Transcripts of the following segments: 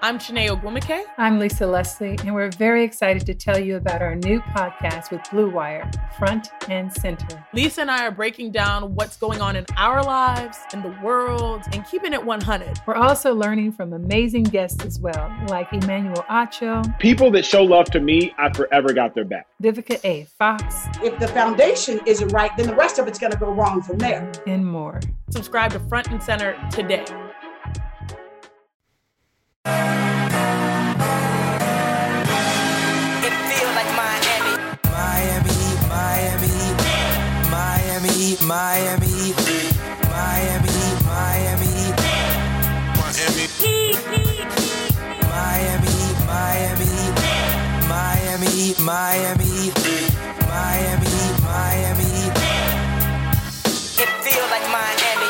I'm Chene Ogwumike. I'm Lisa Leslie, and we're very excited to tell you about our new podcast with Blue Wire, Front and Center. Lisa and I are breaking down what's going on in our lives, in the world, and keeping it 100. We're also learning from amazing guests as well, like Emmanuel Acho. People that show love to me, I forever got their back. Vivica A. Fox. If the foundation isn't right, then the rest of it's going to go wrong from there. And more. Subscribe to Front and Center today. Miami. It feels like Miami.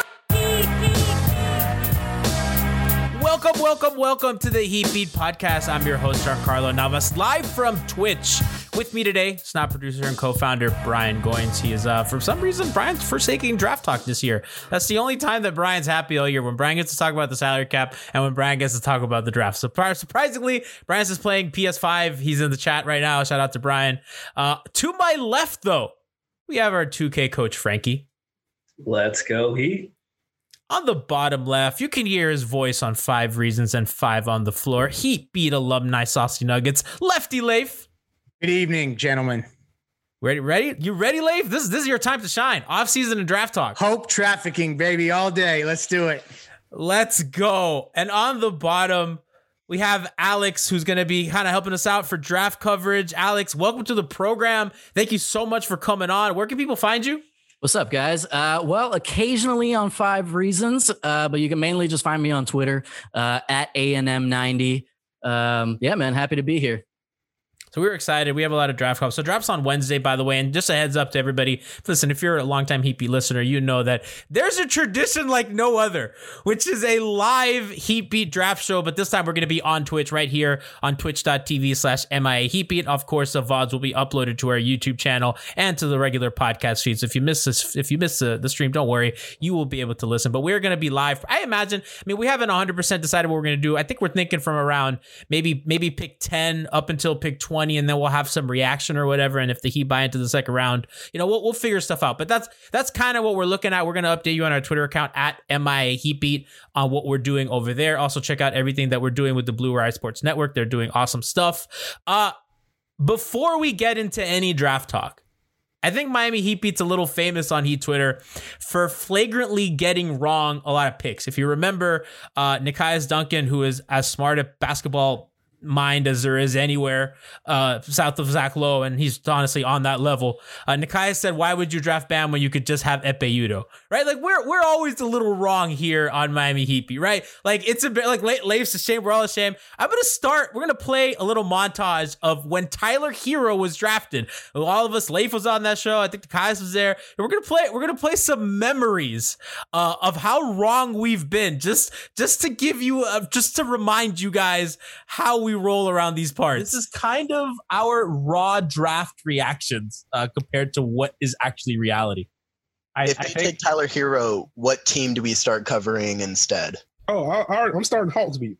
Welcome to the Heat Beat Podcast. I'm your host, Giancarlo Navas, live from Twitch. With me today, Snap producer and co-founder Brian Goins. He is, for some reason, Brian's forsaking Draft Talk this year. That's the only time that Brian's happy all year, when Brian gets to talk about the salary cap and when Brian gets to talk about the draft. So surprisingly, Brian's just playing PS5. He's in the chat right now. Shout out to Brian. To my left, though, we have our 2K coach, Frankie. Let's go, Heat. On the bottom left, you can hear his voice on 5 Reasons and 5 on the Floor. Heat Beat alumni Saucy Nuggets, Lefty Leif. Good evening, gentlemen. Ready? You ready, Leif? This is your time to shine. Off season and Draft Talk. Hope trafficking, baby, all day. Let's do it. Let's go. And on the bottom, we have Alex, who's going to be kind of helping us out for draft coverage. Alex, welcome to the program. Thank you so much for coming on. Where can people find you? What's up, guys? Well, occasionally on 5 Reasons, but you can mainly just find me on Twitter at ANM90. Yeah, man, happy to be here. So we're excited. We have a lot of draft calls. So draft's on Wednesday, by the way. And just a heads up to everybody. Listen, if you're a longtime Heat Beat listener, you know that there's a tradition like no other, which is a live Heat Beat draft show. But this time we're going to be on Twitch right here on twitch.tv/MIA Heat Beat. Of course, the VODs will be uploaded to our YouTube channel and to the regular podcast feeds. If you miss the stream, don't worry. You will be able to listen. But we're going to be live. I mean, we haven't 100% decided what we're going to do. I think we're thinking from around maybe pick 10 up until pick 20. And then we'll have some reaction or whatever. And if the Heat buy into the second round, we'll figure stuff out. But that's kind of what we're looking at. We're going to update you on our Twitter account at MIA Heat Beat on what we're doing over there. Also check out everything that we're doing with the Blue Wire Sports Network. They're doing awesome stuff. Before we get into any draft talk, I think Miami Heat Beat's a little famous on Heat Twitter for flagrantly getting wrong a lot of picks. If you remember, Nekias Duncan, who is as smart at basketball mind as there is anywhere south of Zach Lowe, and he's honestly on that level. Nekias said, why would you draft Bam when you could just have Ekpe Udoh, right? Like we're always a little wrong here on Miami Heat Beat, right? Like it's a bit like Leif's ashamed, we're all ashamed. We're gonna play a little montage of when Tyler Hero was drafted. All of us, Leif was on that show, I think Nekias was there. And we're gonna play some memories of how wrong we've been, just to give you just to remind you guys how we roll around these parts. This is kind of our raw draft reactions compared to what is actually reality. If you take Tyler Hero, what team do we start covering instead? I'm starting Hawks beat.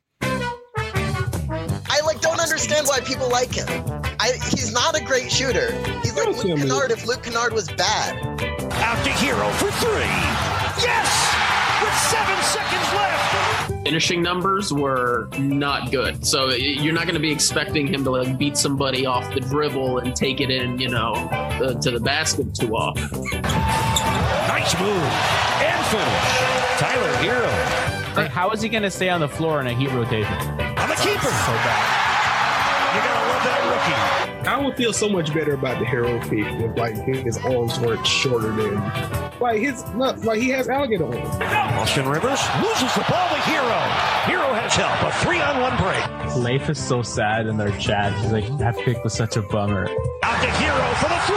I don't understand why people like him. He's not a great shooter. He's like Luke Kennard if Luke Kennard was bad. Out to Hero for 3. Yes! With 7 seconds left. Finishing numbers were not good. So you're not going to be expecting him to beat somebody off the dribble and take it in, to the basket too often. Nice move and finish. Tyler Hero. Like, how is he going to stay on the floor in a Heat rotation? I'm a keeper. So bad. You got to love that rookie. I would feel so much better about the Hero pick if his arms weren't shorter than he has alligator arms. Austin Rivers loses the ball to Hero. Hero has help. A 3-on-1 break. Leif is so sad in their chat. He's like, that pick was such a bummer. Out to Hero for the 3.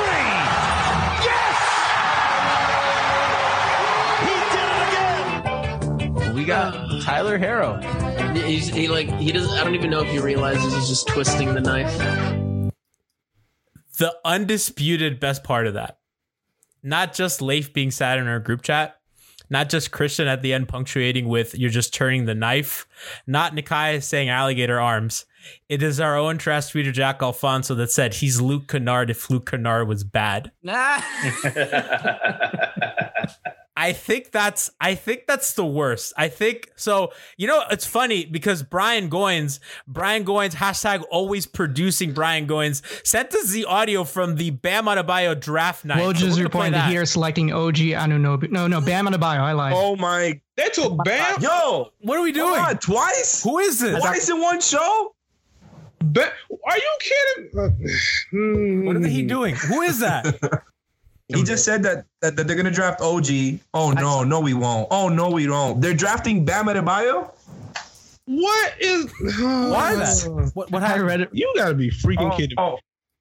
Yes! He did it again. We got Tyler Hero. He doesn't. I don't even know if he realizes he's just twisting the knife. The undisputed best part of that, not just Leif being sad in our group chat, Not just Christian at the end punctuating with "you're just turning the knife." Not Nakai saying "alligator arms." It is our own trash tweeter Jack Alfonso that said he's Luke Kennard if Luke Kennard was bad. I think that's the worst. I think so. You know, it's funny because Brian Goins, hashtag always producing Brian Goins, sent us the audio from the Bam Adebayo draft night. Woj is reporting here selecting OG Anunoby. No, Bam Adebayo. I lied. Oh my! They took Bam. Yo, what are we doing? Twice? Who is this? Twice in one show? Are you kidding? What are he doing? Who is that? He just said that they're going to draft OG. Oh, no, we won't. Oh, no, we don't. They're drafting Bam Adebayo? What is... Why is that? What I read it. You got to be freaking kidding me.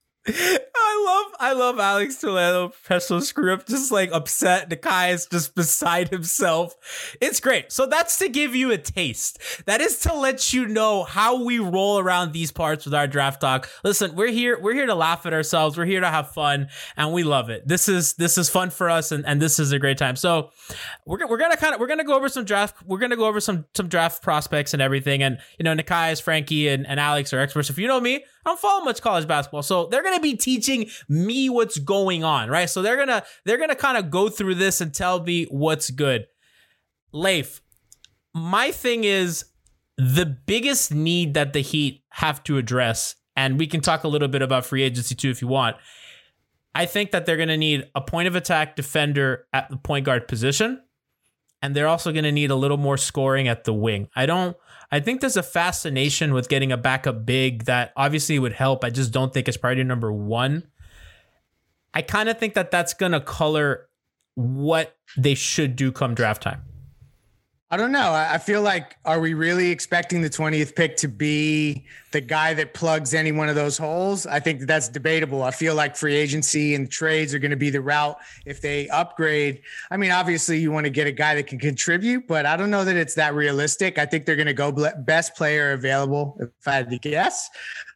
I love Alex Toledo, professional screw up, just like upset. Nakai is just beside himself. It's great. So that's to give you a taste. That is to let you know how we roll around these parts with our draft talk. Listen, we're here to laugh at ourselves. We're here to have fun, and we love it. This is fun for us, and this is a great time. So we're gonna go over some draft. We're gonna go over some draft prospects and everything. And you know, Nakai, Frankie, and Alex are experts. If you know me, I don't follow much college basketball, so they're gonna be teaching me what's going on, right? So they're gonna kind of go through this and tell me what's good. Leif, my thing is the biggest need that the Heat have to address, and we can talk a little bit about free agency too if you want. I think that they're gonna need a point of attack defender at the point guard position, and they're also gonna need a little more scoring at the wing. I think there's a fascination with getting a backup big that obviously would help. I just don't think it's priority number one. I kind of think that that's going to color what they should do come draft time. I don't know. I feel like, are we really expecting the 20th pick to be the guy that plugs any one of those holes? I think that's debatable. I feel like free agency and trades are going to be the route if they upgrade. I mean, obviously you want to get a guy that can contribute, but I don't know that it's that realistic. I think they're going to go best player available, if I had to guess.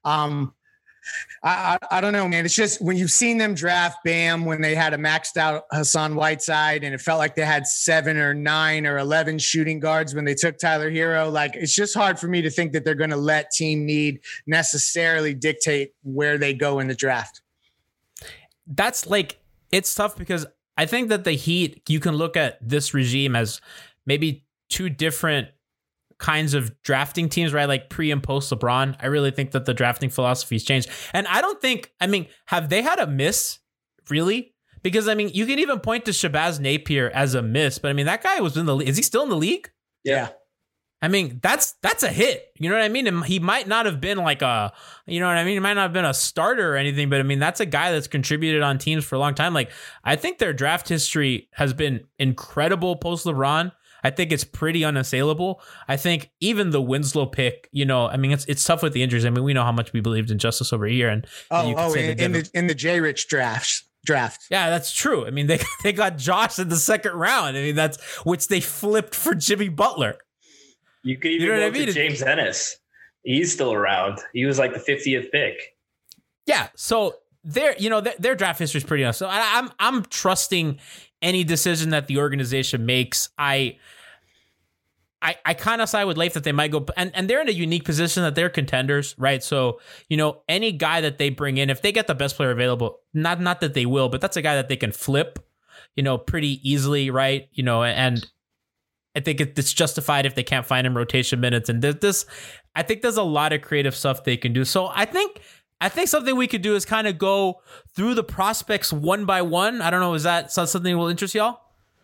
I don't know, man. It's just when you've seen them draft Bam when they had a maxed out Hassan Whiteside and it felt like they had 7 or 9 or 11 shooting guards when they took Tyler Hero. Like, it's just hard for me to think that they're going to let team need necessarily dictate where they go in the draft. That's like, it's tough because I think that the Heat, you can look at this regime as maybe two different kinds of drafting teams, right? Like pre and post LeBron. I really think that the drafting philosophy's changed. And have they had a miss really? Because you can even point to Shabazz Napier as a miss, but that guy was in the league. Is he still in the league? Yeah. That's a hit. You know what I mean? And he might not have been like he might not have been a starter or anything, but that's a guy that's contributed on teams for a long time. Like, I think their draft history has been incredible post LeBron. I think it's pretty unassailable. I think even the Winslow pick, it's tough with the injuries. We know how much we believed in Justice over here. And in the J Rich draft. Yeah, that's true. They got Josh in the second round. That's which they flipped for Jimmy Butler. You could even go to James Ennis. He's still around. He was like the 50th pick. Yeah, so their draft history is pretty awesome. So I'm trusting any decision that the organization makes. I kind of side with Leif that they might go, and they're in a unique position that they're contenders, right? So, any guy that they bring in, if they get the best player available, not that they will, but that's a guy that they can flip, pretty easily, right? And I think it's justified if they can't find him rotation minutes. And I think there's a lot of creative stuff they can do. So I think something we could do is kind of go through the prospects one by one. I don't know. Is that something that will interest y'all?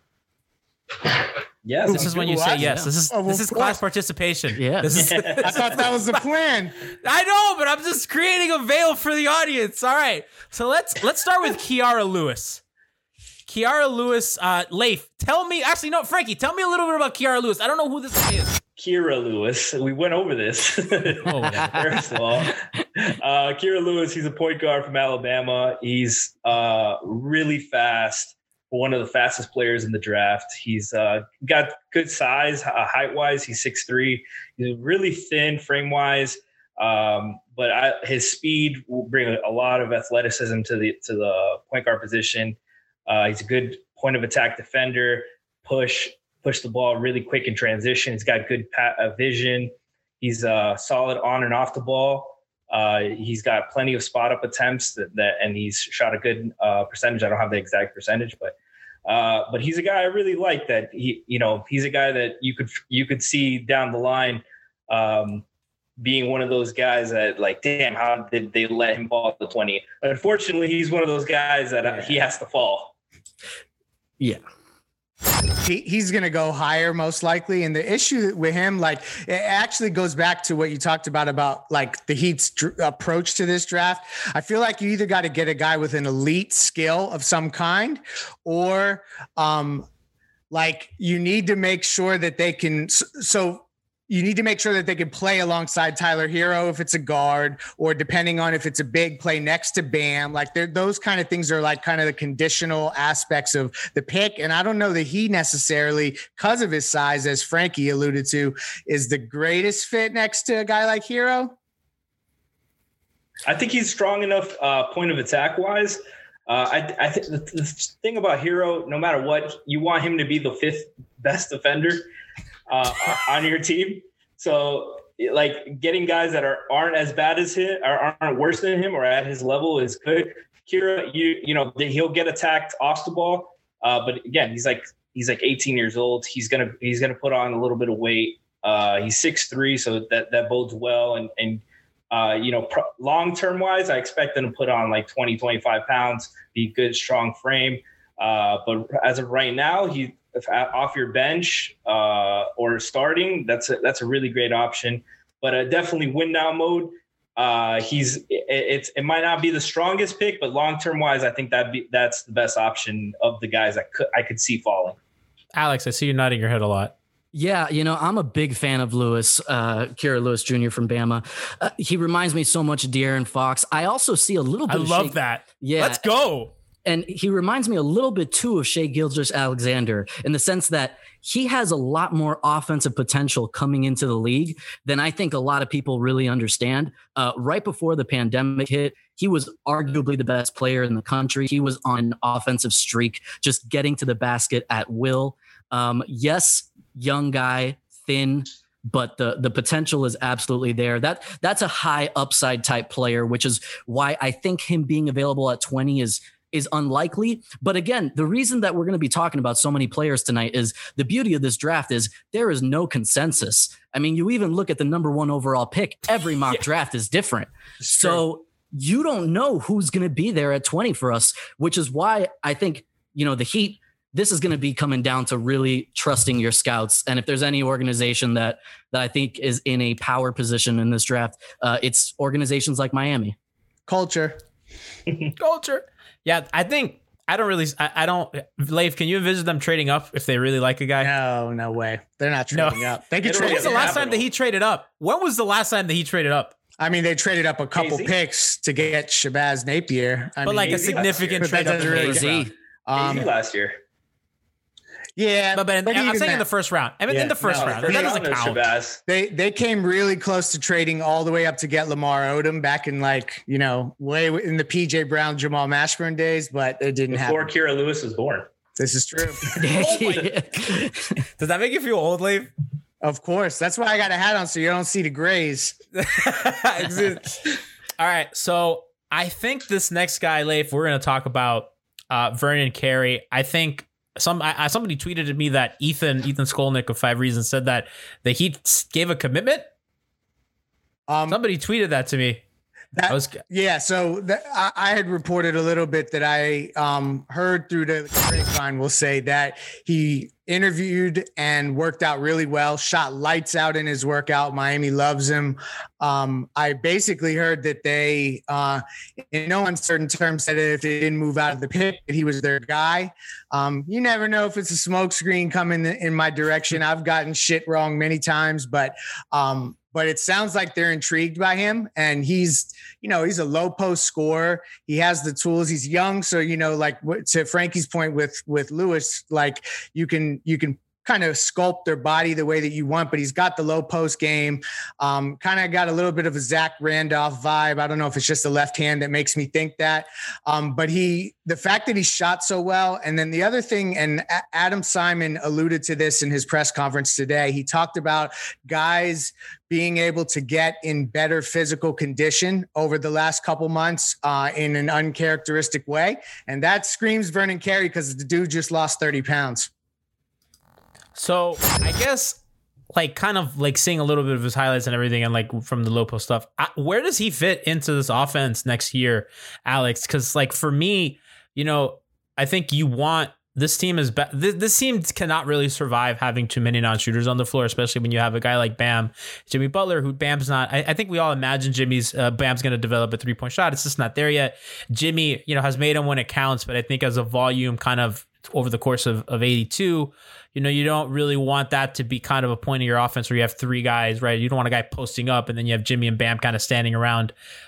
Yes. This is when you say yes. This is class participation. Yeah. I thought that was the plan. I know, but I'm just creating a veil for the audience. All right. So let's start with Kiara Lewis. Kiara Lewis, Leif, Frankie, tell me a little bit about Kiara Lewis. I don't know who this is. Kira Lewis. We went over this. First of all, Kira Lewis, he's a point guard from Alabama. He's really fast. One of the fastest players in the draft. He's got good size, height-wise. He's 6'3". He's really thin frame-wise, but his speed will bring a lot of athleticism to the point guard position. He's a good point of attack defender. push the ball really quick in transition. He's got good vision. He's solid on and off the ball. He's got plenty of spot up attempts and he's shot a good percentage. I don't have the exact percentage, but he's a guy I really like. That he's a guy that you could see down the line being one of those guys that, like, damn, how did they let him fall at the 20? Unfortunately, he's one of those guys that he has to fall. Yeah. He's going to go higher most likely. And the issue with him, like, it actually goes back to what you talked about like the Heat's approach to this draft. I feel like you either got to get a guy with an elite skill of some kind, or like you need to make sure that they can. So you need to make sure that they can play alongside Tyler Hero if it's a guard, or depending on if it's a big, play next to Bam. Like those kind of things are like kind of the conditional aspects of the pick. And I don't know that he necessarily, because of his size, as Frankie alluded to, is the greatest fit next to a guy like Hero. I think he's strong enough point of attack wise. I think the thing about Hero, no matter what, you want him to be the 5th best defender on your team. So like getting guys that aren't as bad as him or aren't worse than him or at his level is good. Kira, he'll get attacked off the ball. But again, he's like 18 years old. He's gonna put on a little bit of weight. He's 6'3", so that bodes well. And long-term wise, I expect him to put on like 20, 25 pounds, be good, strong frame. But as of right now, if off your bench or starting, that's a really great option. But definitely win now mode. It might not be the strongest pick, but long term wise, I think that's the best option of the guys I could see falling. Alex, I see you nodding your head a lot. Yeah, I'm a big fan of Lewis, Kira Lewis Jr. from Bama. He reminds me so much of De'Aaron Fox. I also see a little bit. I love that. Yeah, let's go. And he reminds me a little bit too of Shai Gilgeous-Alexander in the sense that he has a lot more offensive potential coming into the league than I think a lot of people really understand. Right before the pandemic hit, he was arguably the best player in the country. He was on an offensive streak, just getting to the basket at will. Yes, young guy, thin, but the potential is absolutely there. That's a high upside type player, which is why I think him being available at 20 is unlikely. But again, the reason that we're going to be talking about so many players tonight is the beauty of this draft is there is no consensus. I mean, you even look at the number 1 overall pick, every mock draft is different. So you don't know who's going to be there at 20 for us, which is why I think, the Heat, this is going to be coming down to really trusting your scouts. And if there's any organization that I think is in a power position in this draft, it's organizations like Miami. Culture. Yeah, I don't. Leif, can you envision them trading up if they really like a guy? No way. They're not trading up. They could trade. When was the last time that he traded up? When was the last time that he traded up? I mean, they traded up a couple picks to get Shabazz Napier. But like a significant trade up to last year. Yeah, but I'm saying in the first round. I mean, in the first round. That doesn't count. They came really close to trading all the way up to get Lamar Odom back in way in the PJ Brown, Jamal Mashburn days, but it didn't happen. Before Kira Lewis was born. This is true. Does that make you feel old, Leif? Of course. That's why I got a hat on so you don't see the grays. All right. So I think this next guy, Leif, we're going to talk about Vernon Carey. I think somebody tweeted at me that Ethan Skolnick of 5 Reasons said that the Heat gave a commitment. Somebody tweeted that to me. So I had reported a little bit that I heard through the grapevine. Will say that he interviewed and worked out really well, shot lights out in his workout. Miami loves him. I basically heard that they, in no uncertain terms, said that if they didn't move out of the pick, that he was their guy. You never know if it's a smokescreen coming in my direction. I've gotten shit wrong many times, but it sounds like they're intrigued by him, and he's a low post scorer. He has the tools. He's young. So, like to Frankie's point with Lewis, like you can kind of sculpt their body the way that you want, but he's got the low post game. Kind of got a little bit of a Zach Randolph vibe. I don't know if it's just the left hand that makes me think that. But the fact that he shot so well. And then the other thing, and Adam Simon alluded to this in his press conference today, he talked about guys being able to get in better physical condition over the last couple months in an uncharacteristic way. And that screams Vernon Carey, because the dude just lost 30 pounds. So I guess kind of seeing a little bit of his highlights and everything, and from the low post stuff, where does he fit into this offense next year, Alex? Because for me, I think you want this team is this team cannot really survive having too many non-shooters on the floor, especially when you have a guy like Bam, Jimmy Butler, who Bam's not. I think we all imagine Bam's going to develop a 3-point shot. It's just not there yet. Jimmy, has made him when it counts, but I think as a volume kind of over the course of 82, you don't really want that to be kind of a point of your offense where you have three guys, right? You don't want a guy posting up and then you have Jimmy and Bam kind of standing around,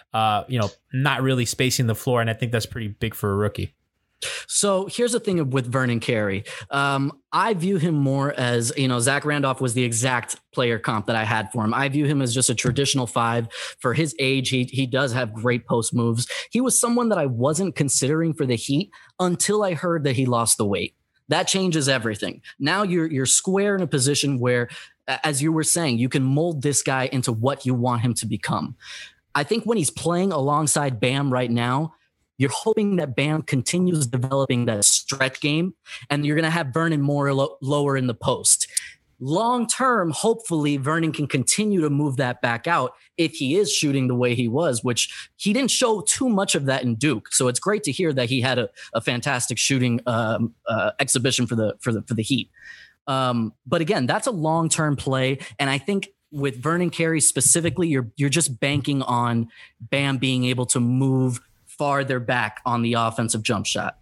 not really spacing the floor. And I think that's pretty big for a rookie. So here's the thing with Vernon Carey. I view him more as, Zach Randolph was the exact player comp that I had for him. I view him as just a traditional 5 for his age. He does have great post moves. He was someone that I wasn't considering for the Heat until I heard that he lost the weight. That changes everything. Now you're square in a position where, as you were saying, you can mold this guy into what you want him to become. I think when he's playing alongside Bam right now, you're hoping that Bam continues developing that stretch game, and you're going to have Vernon more lower in the post. Long term, hopefully, Vernon can continue to move that back out if he is shooting the way he was, which he didn't show too much of that in Duke. So it's great to hear that he had a fantastic shooting exhibition for the Heat. But again, that's a long term play, and I think with Vernon Carey specifically, you're just banking on Bam being able to move farther back on the offensive jump shot.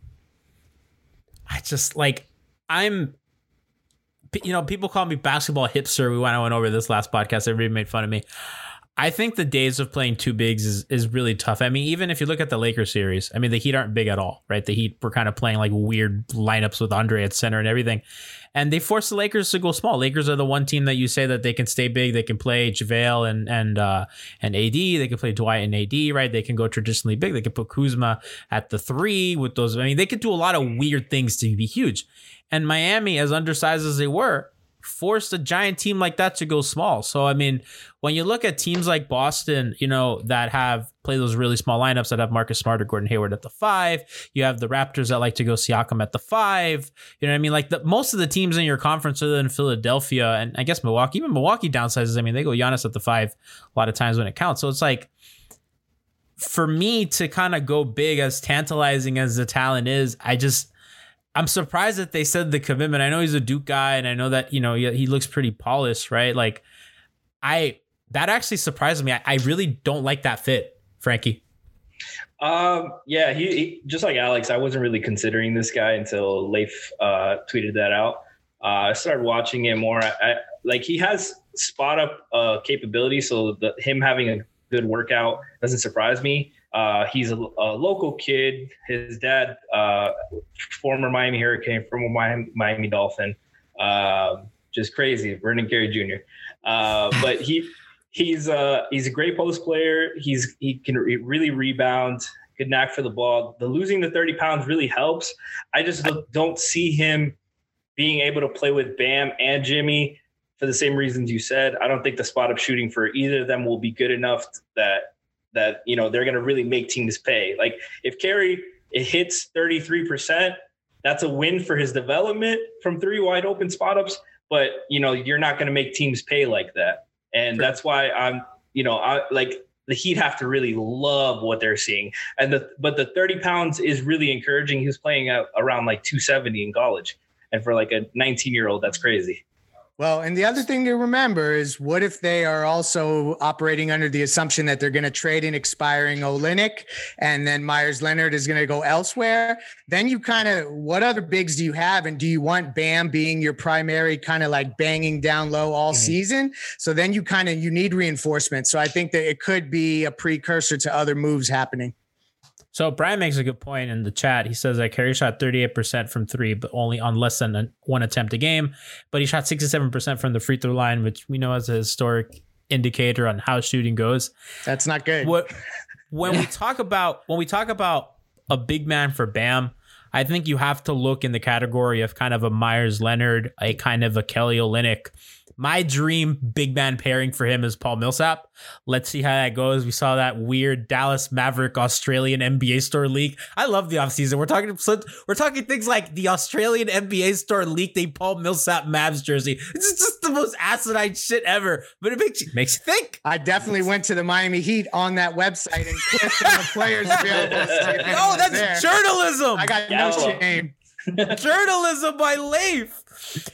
I just people call me basketball hipster. We went over this last podcast. Everybody made fun of me. I think the days of playing two bigs is really tough. I mean, even if you look at the Lakers series, I mean, the Heat aren't big at all, right? The Heat were kind of playing weird lineups with Andre at center and everything. And they forced the Lakers to go small. Lakers are the one team that you say that they can stay big. They can play JaVale and AD. They can play Dwight and AD, right? They can go traditionally big. They can put Kuzma at the 3 with those. I mean, they could do a lot of weird things to be huge. And Miami, as undersized as they were, forced a giant team like that to go small. So, I mean, when you look at teams like Boston, that have played those really small lineups that have Marcus Smart or Gordon Hayward at the 5, you have the Raptors that like to go Siakam at the 5. You know what I mean? Most of the teams in your conference other than Philadelphia and I guess Milwaukee, even Milwaukee downsizes. I mean, they go Giannis at the 5 a lot of times when it counts. So it's for me to kind of go big, as tantalizing as the talent is, I'm surprised that they said the commitment. I know he's a Duke guy, and I know that, he looks pretty polished, right? That actually surprised me. I really don't like that fit, Frankie. Yeah, he just like Alex, I wasn't really considering this guy until Leif tweeted that out. I started watching it more. He has spot up capability, so him having a good workout doesn't surprise me. He's a local kid. His dad, former Miami Hurricane, former Miami Dolphin, just crazy. Vernon Carey Jr. But he's a great post player. He can really rebound, good knack for the ball. The losing the 30 pounds really helps. I just don't see him being able to play with Bam and Jimmy for the same reasons you said. I don't think the spot up shooting for either of them will be good enough that they're going to really make teams pay. If Carey hits 33%, that's a win for his development from 3 wide open spot ups. But you're not going to make teams pay like that, and that's why the Heat have to really love what they're seeing. But the 30 pounds is really encouraging. He was playing at around 270 in college, and for a 19-year-old, that's crazy. Well, and the other thing to remember is, what if they are also operating under the assumption that they're going to trade an expiring Olynyk, and then Myers Leonard is going to go elsewhere? Then you what other bigs do you have? And do you want Bam being your primary banging down low all season? So then you need reinforcement. So I think that it could be a precursor to other moves happening. So Brian makes a good point in the chat. He says that Curry shot 38% from three, but only on less than one attempt a game. But he shot 67% from the free throw line, which we know as a historic indicator on how shooting goes. That's not good. When we talk about a big man for Bam, I think you have to look in the category of kind of a Myers Leonard, a kind of a Kelly Olynyk. My dream big man pairing for him is Paul Millsap. Let's see how that goes. We saw that weird Dallas Maverick Australian NBA store leak. I love the offseason. We're talking things like the Australian NBA store leaked a Paul Millsap Mavs jersey. It's just the most asinine shit ever, but it makes you think. I definitely went to the Miami Heat on that website and clicked on the players available. No, that's journalism. I got no shame. Journalism by Leif.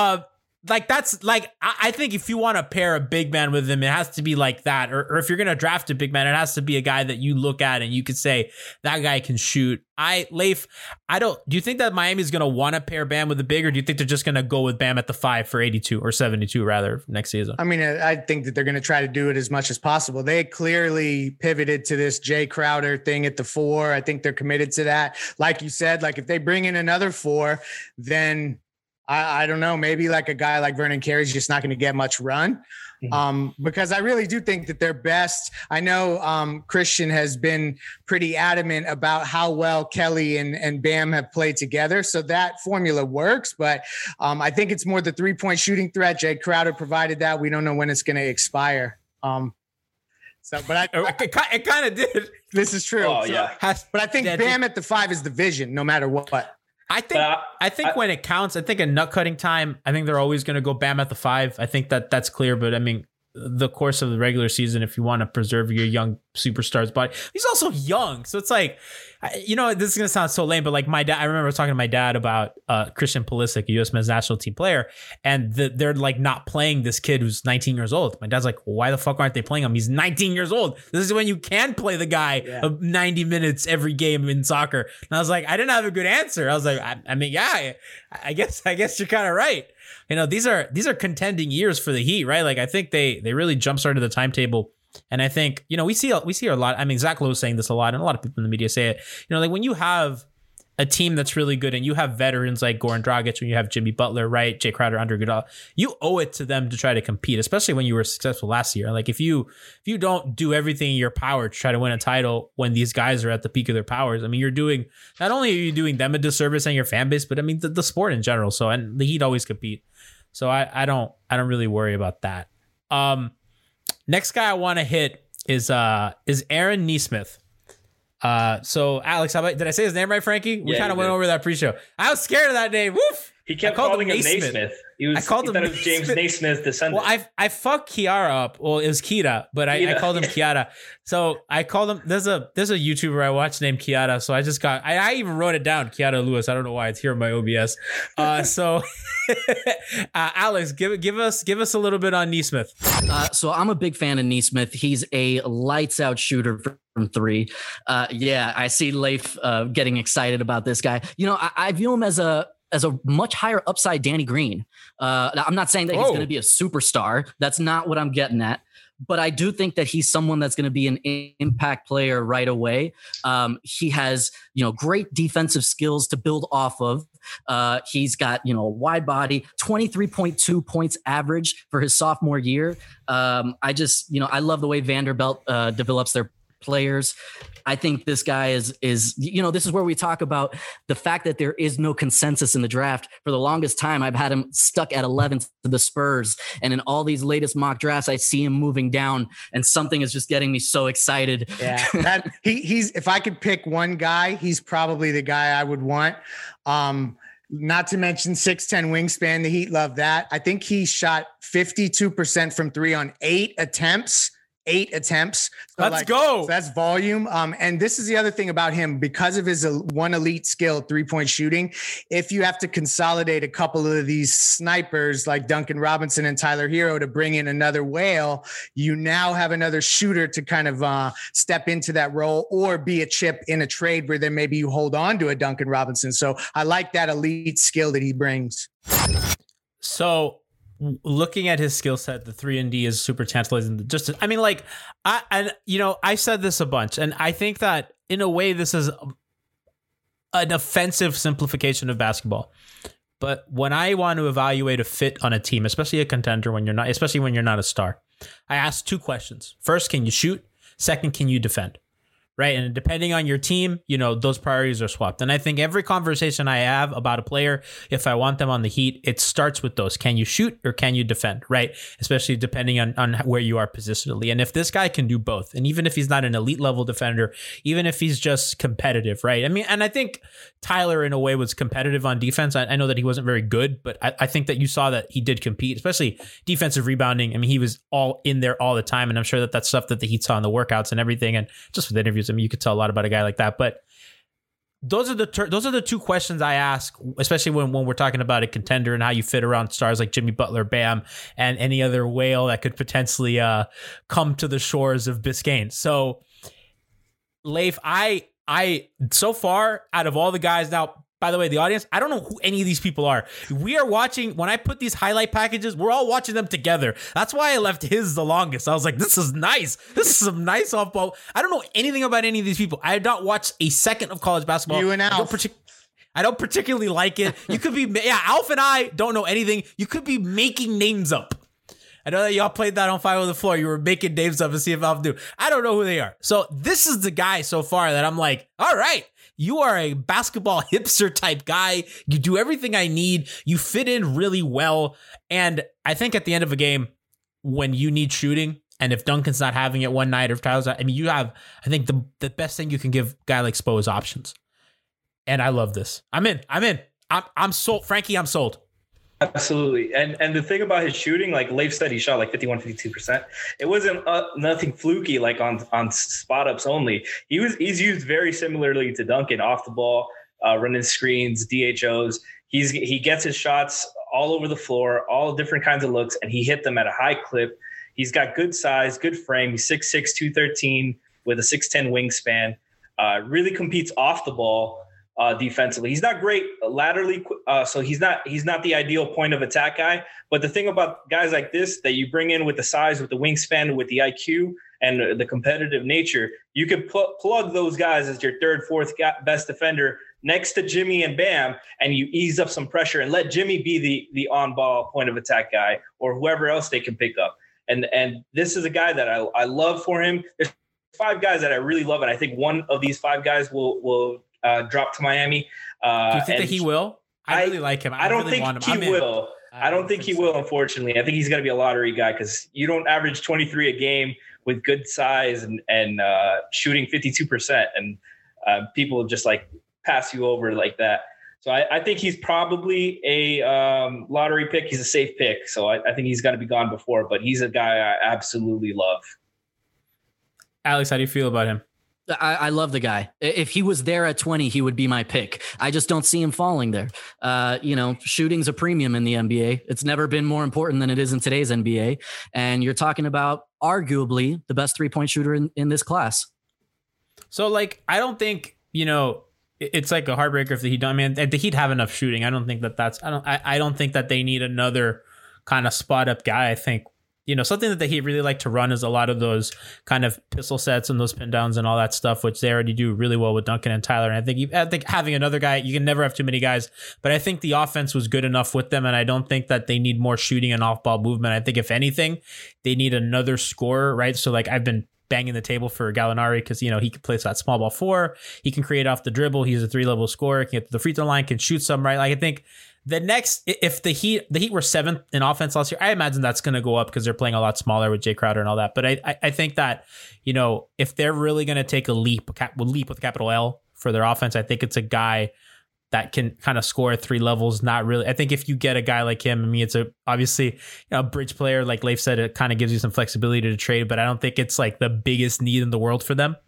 I think if you want to pair a big man with him, it has to be like that. Or if you're going to draft a big man, it has to be a guy that you look at and you could say that guy can shoot. Do you think that Miami's going to want to pair Bam with a big, or do you think they're just going to go with Bam at the 5 for 82 or 72 rather next season? I mean, I think that they're going to try to do it as much as possible. They clearly pivoted to this Jay Crowder thing at the 4. I think they're committed to that. Like you said, like if they bring in another 4, then I don't know, maybe like a guy like Vernon Carey's just not going to get much run. Because I really do think that they're best. I know Christian has been pretty adamant about how well Kelly and Bam have played together. So that formula works, but I think it's more the 3-point shooting threat. Jay Crowder provided that. We don't know when it's going to expire. It kind of did. This is true. Oh, yeah. But I think Bam at the 5 is the vision, no matter what. I think when it counts, I think in nut cutting time, I think they're always going to go Bam at the 5. I think that's clear. But I mean, the course of the regular season, if you want to preserve your young superstar's body, he's also young. So it's like, this is going to sound so lame, but like my dad, I remember talking to my dad about Christian Pulisic, a U.S. men's national team player, and they're like not playing this kid who's 19 years old. My dad's like, well, why the fuck aren't they playing him? He's 19 years old. This is when you can play the guy 90 minutes every game in soccer. And I was like, I didn't have a good answer. I was like, I guess you're kind of right. These are contending years for the Heat, right? Like I think they really jump-started the timetable. And I think, we see a lot. I mean, Zach Lowe was saying this a lot, and a lot of people in the media say it. Like when you have a team that's really good and you have veterans like Goran Dragic, and you have Jimmy Butler, right? Jay Crowder, Andre Iguodala, you owe it to them to try to compete, especially when you were successful last year. Like if you don't do everything in your power to try to win a title when these guys are at the peak of their powers, I mean, not only are you doing them a disservice and your fan base, but I mean the sport in general. So, and the Heat always compete. So I don't really worry about that. Next guy I want to hit is Aaron Nesmith. So Alex, did I say his name right, Frankie? We kind of went over that pre-show. I was scared of that name. Woof! He kept calling him Naismith. I thought it was James Naismith's descendant. Well, I fucked Kiara up. Well, it was Kita, but I called him Kiara. So I called him. There's a YouTuber I watch named Kiara. So I even wrote it down, Kiara Lewis. I don't know why it's here on my OBS. So Alex, give us a little bit on Nesmith. So I'm a big fan of Nesmith. He's a lights out shooter from 3. I see Leif getting excited about this guy. I view him as a much higher upside Danny Green. I'm not saying that he's going to be a superstar. That's not what I'm getting at. But I do think that he's someone that's going to be an impact player right away. He has, great defensive skills to build off of. He's got, a wide body, 23.2 points average for his sophomore year. I love the way Vanderbilt develops their players. I think this guy is this is where we talk about the fact that there is no consensus in the draft. For the longest time, I've had him stuck at 11th to the Spurs. And in all these latest mock drafts, I see him moving down, and something is just getting me so excited. Yeah, he's if I could pick one guy, he's probably the guy I would want. Not to mention 6'10" wingspan. The Heat love that. I think he shot 52% from 3 on 8 attempts. 8 attempts. So Let's go. So that's volume. And this is the other thing about him, because of his one elite skill, 3-point shooting. If you have to consolidate a couple of these snipers like Duncan Robinson and Tyler Hero to bring in another whale, you now have another shooter to kind of step into that role, or be a chip in a trade where then maybe you hold on to a Duncan Robinson. So I like that elite skill that he brings. So looking at his skill set, the 3-and-D is super tantalizing. I said this a bunch, and I think that in a way, this is an offensive simplification of basketball. But when I want to evaluate a fit on a team, especially a contender, especially when you're not a star, I ask 2 questions. First, can you shoot? Second, can you defend? Right. And depending on your team, those priorities are swapped. And I think every conversation I have about a player, if I want them on the Heat, it starts with those. Can you shoot or can you defend? Right. Especially depending on where you are positionally. And if this guy can do both, and even if he's not an elite level defender, even if he's just competitive, right? I mean, and I think Tyler in a way was competitive on defense. I know that he wasn't very good, but I think that you saw that he did compete, especially defensive rebounding. I mean, he was all in there all the time. And I'm sure that that's stuff that the Heat saw in the workouts and everything. And just with interviews, I mean, you could tell a lot about a guy like that. But those are the 2 questions I ask, especially when we're talking about a contender and how you fit around stars like Jimmy Butler, Bam, and any other whale that could potentially come to the shores of Biscayne. So, Leif, I so far out of all the guys now. By the way, the audience, I don't know who any of these people are. We are watching, when I put these highlight packages, we're all watching them together. That's why I left his the longest. I was like, this is nice. This is some nice off ball. I don't know anything about any of these people. I have not watched a second of college basketball. You and Alf. I don't particularly like it. You could be, Alf and I don't know anything. You could be making names up. I know that y'all played that on Five on the Floor. You were making names up and see if Alf knew. I don't know who they are. So this is the guy so far that I'm like, all right. You are a basketball hipster type guy. You do everything I need. You fit in really well. And I think at the end of a game, when you need shooting, and if Duncan's not having it one night or if Tyler's not, I mean, you have, I think the best thing you can give a guy like Spo is options. And I love this. I'm in. I'm sold. Frankie, I'm sold. Absolutely. And the thing about his shooting, like Leif said, he shot like 52%. It wasn't nothing fluky like on spot ups only. He's used very similarly to Duncan off the ball, running screens, DHOs. He gets his shots all over the floor, all different kinds of looks, and he hit them at a high clip. He's got good size, good frame. He's 6'6", 213 with a 6'10" wingspan. Really competes off the ball. Defensively, he's not great laterally, so he's not the ideal point of attack guy. But the thing about guys like this that you bring in with the size, with the wingspan, with the IQ, and the competitive nature, you could plug those guys as your third, fourth best defender next to Jimmy and Bam, and you ease up some pressure and let Jimmy be the on-ball point of attack guy or whoever else they can pick up. And this is a guy that I love for him. There's 5 guys that I really love, and I think one of these 5 guys will drop to Miami. Do you think that he will? I really like him. I don't think he will. I don't think he will, unfortunately. I think he's going to be a lottery guy because you don't average 23 a game with good size and shooting 52%. And people just like pass you over like that. So I think he's probably a lottery pick. He's a safe pick. So I think he's going to be gone before, but he's a guy I absolutely love. Alex, how do you feel about him? I love the guy. If he was there at 20, he would be my pick. I just don't see him falling there. Shooting's a premium in the NBA. It's never been more important than it is in today's NBA. And you're talking about arguably the best 3-point shooter in this class. So, like, I don't think, it's like a heartbreaker if the Heat don't. I mean, the Heat have enough shooting. I don't think I don't think that they need another kind of spot up guy. I think, something that the Heat really like to run is a lot of those kind of pistol sets and those pin downs and all that stuff, which they already do really well with Duncan and Tyler. And I think having another guy, you can never have too many guys, but I think the offense was good enough with them. And I don't think that they need more shooting and off ball movement. I think if anything, they need another scorer, right? So like I've been banging the table for Gallinari because, he can play that small ball 4. He can create off the dribble. He's a 3-level scorer, can get to the free throw line, can shoot some, right? Like I think if the Heat were 7th in offense last year, I imagine that's going to go up because they're playing a lot smaller with Jay Crowder and all that. But I think that, if they're really going to take a leap with a capital L for their offense, I think it's a guy that can kind of score at 3 levels. Not really. I think if you get a guy like him, I mean, it's obviously a bridge player. Like Leif said, it kind of gives you some flexibility to trade, but I don't think it's like the biggest need in the world for them.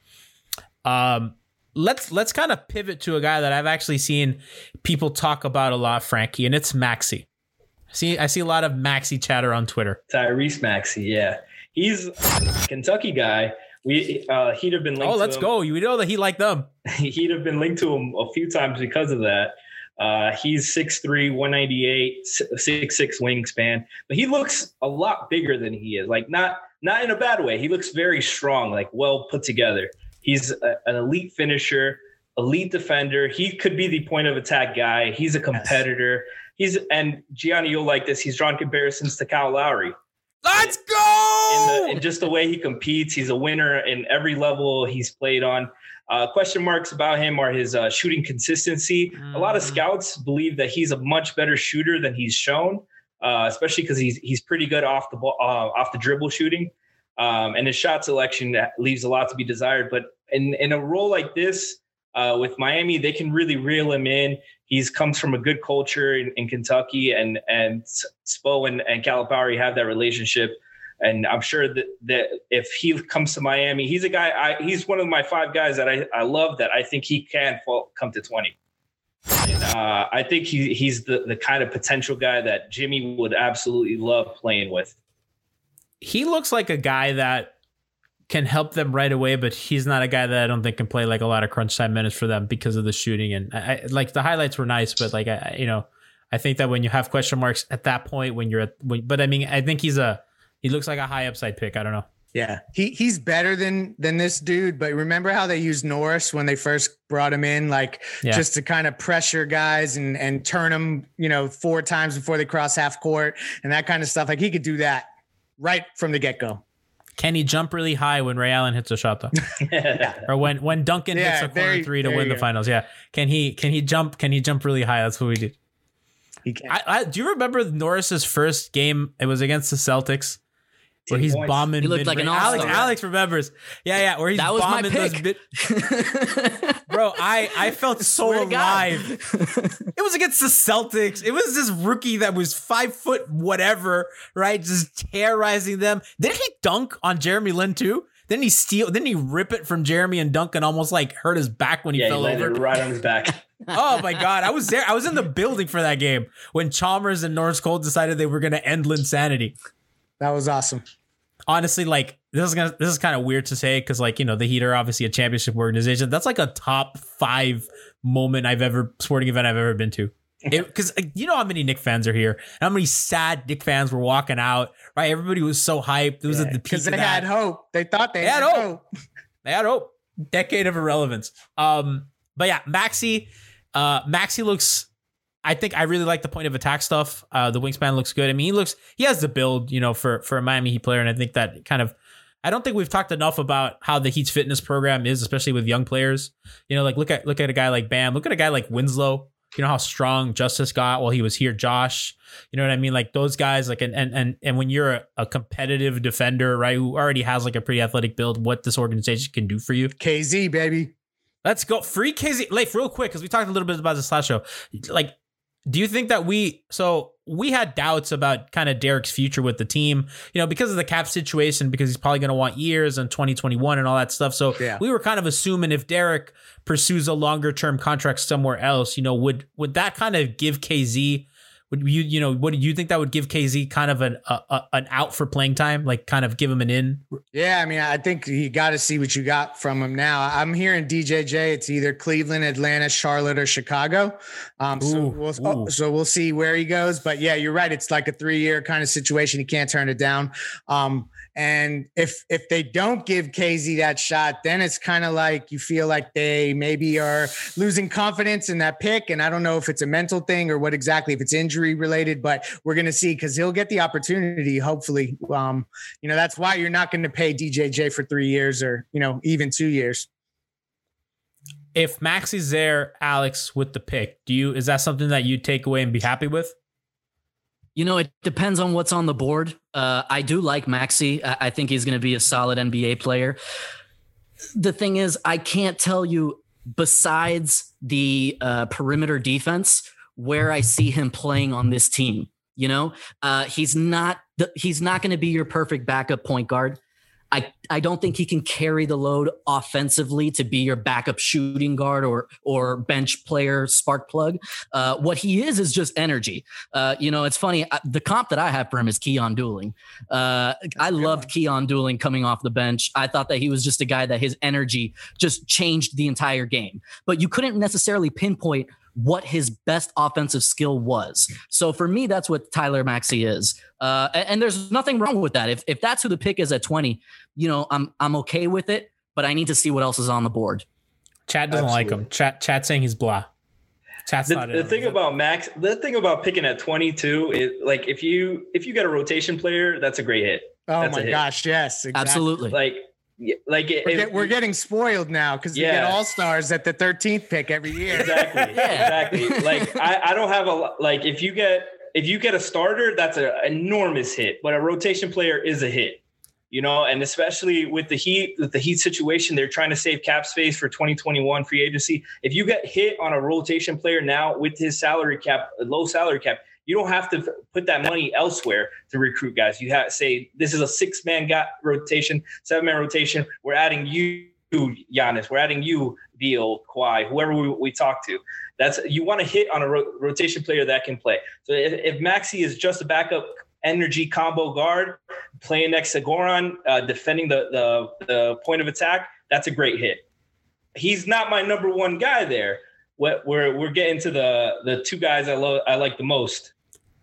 Let's kind of pivot to a guy that I've actually seen people talk about a lot, Frankie, and it's Maxey. I see a lot of Maxey chatter on Twitter. Tyrese Maxey, yeah. He's a Kentucky guy. He'd have been linked to him. Oh, let's go. You know that he liked them. He'd have been linked to him a few times because of that. He's 6'3", 198, 6'6" wingspan. But he looks a lot bigger than he is. Like, not in a bad way. He looks very strong, like well put together. He's an elite finisher, elite defender. He could be the point of attack guy. He's a competitor. And Gianni, you'll like this. He's drawn comparisons to Kyle Lowry. Let's go! In just the way he competes. He's a winner in every level he's played on. Question marks about him are his shooting consistency. A lot of scouts believe that he's a much better shooter than he's shown, especially because he's pretty good off the ball, off the dribble shooting. And his shot selection leaves a lot to be desired. But in a role like this, with Miami, they can really reel him in. He comes from a good culture in Kentucky, and Spo and Calipari have that relationship. And I'm sure that if he comes to Miami, he's a guy. He's one of my 5 guys that I love. That I think he can come to 20. And, I think he's the kind of potential guy that Jimmy would absolutely love playing with. He looks like a guy that can help them right away, but he's not a guy that I don't think can play like a lot of crunch time minutes for them because of the shooting. And I like the highlights were nice, but like I think that when you have question marks at that point, but I mean, I think he looks like a high upside pick. I don't know. Yeah, he's better than this dude. But remember how they used Norris when they first brought him in, just to kind of pressure guys and turn them, 4 times before they cross half court and that kind of stuff. Like he could do that right from the get go. Can he jump really high when Ray Allen hits a shot though? Or when Duncan hits a corner 3 to win the finals? Yeah. Can he jump? Can he jump really high? That's what we did. He can. Do you remember Norris's first game? It was against the Celtics. Where he's bombing. He looked like an all-star. Alex remembers. Yeah. Where he's that was bombing my pick. Bro, I felt so alive. It was against the Celtics. It was this rookie that was 5 foot whatever, right? Just terrorizing them. Didn't he dunk on Jeremy Lin too? Didn't he rip it from Jeremy and dunk and almost like hurt his back when he fell over? It right on his back. Oh my God. I was there. I was in the building for that game when Chalmers and Norris Cole decided they were going to end Linsanity. That was awesome. Honestly, like this is kind of weird to say because the Heat are obviously a championship organization. That's like a top 5 sporting event I've ever been to. Because you know how many Knicks fans are here, and how many sad Knicks fans were walking out. Right, everybody was so hyped. It was at the peak because of they had hope. They thought they had hope. They had hope. Decade of irrelevance. But yeah, Maxey looks. I think I really like the point of attack stuff. The wingspan looks good. I mean, he has the build, for a Miami Heat player. And I think that I don't think we've talked enough about how the Heat's fitness program is, especially with young players. Look at a guy like Bam. Look at a guy like Winslow. You know how strong Justice got while he was here. Josh, you know what I mean? Like those guys, and when you're a competitive defender, right, who already has like a pretty athletic build, what this organization can do for you. KZ, baby. Let's go. Free KZ. Like real quick, because we talked a little bit about this last show. Like, do you think that we had doubts about kind of Derek's future with the team, because of the cap situation, because he's probably going to want years in 2021 and all that stuff. So we were kind of assuming if Derek pursues a longer term contract somewhere else, would that kind of give KZ, what do you think that would give KZ kind of an out for playing time, like kind of give him an in? Yeah, I mean, I think you got to see what you got from him now. I'm hearing DJJ. It's either Cleveland, Atlanta, Charlotte, or Chicago. So we'll see where he goes. But yeah, you're right. It's like a 3-year kind of situation. You can't turn it down. And if they don't give KZ that shot, then it's kind of like you feel like they maybe are losing confidence in that pick. And I don't know if it's a mental thing or what exactly, if it's injury related, but we're going to see because he'll get the opportunity, hopefully. That's why you're not going to pay DJJ for 3 years or, even 2 years. If Maxey's there, Alex, with the pick, is that something that you take away and be happy with? It depends on what's on the board. I do like Maxey. I think he's going to be a solid NBA player. The thing is, I can't tell you, besides the perimeter defense, where I see him playing on this team. He's not going to be your perfect backup point guard. I don't think he can carry the load offensively to be your backup shooting guard or bench player spark plug. What he is just energy. It's funny. The comp that I have for him is Keon Dooling. I loved Keon Dooling coming off the bench. I thought that he was just a guy that his energy just changed the entire game. But you couldn't necessarily pinpoint what his best offensive skill was. So for me, that's what Tyler Maxey is. And there's nothing wrong with that. If that's who the pick is at 20, I'm okay with it. but I need to see what else is on the board. Chad doesn't like him. Chad saying he's blah. The thing about Max, the thing about picking at 22 is like if you get a rotation player, that's a great hit. Oh my gosh, yes, exactly. Absolutely. We're getting spoiled now because we get all-stars at the 13th pick every year. Exactly. Like I don't have if you get a starter, that's an enormous hit, but a rotation player is a hit. And especially with the Heat situation, they're trying to save cap space for 2021 free agency. If you get hit on a rotation player now with his salary cap, low salary cap, you don't have to put that money elsewhere to recruit guys. You have to say, this is a 6-man rotation, 7-man rotation. We're adding you, Giannis. We're adding you, Beal, Kawhi, whoever we talk to. You want to hit on a rotation player that can play. So if Maxey is just a backup energy combo guard playing next to Goran, defending the point of attack, that's a great hit. He's not my number one guy there. We're getting to the two guys I like the most.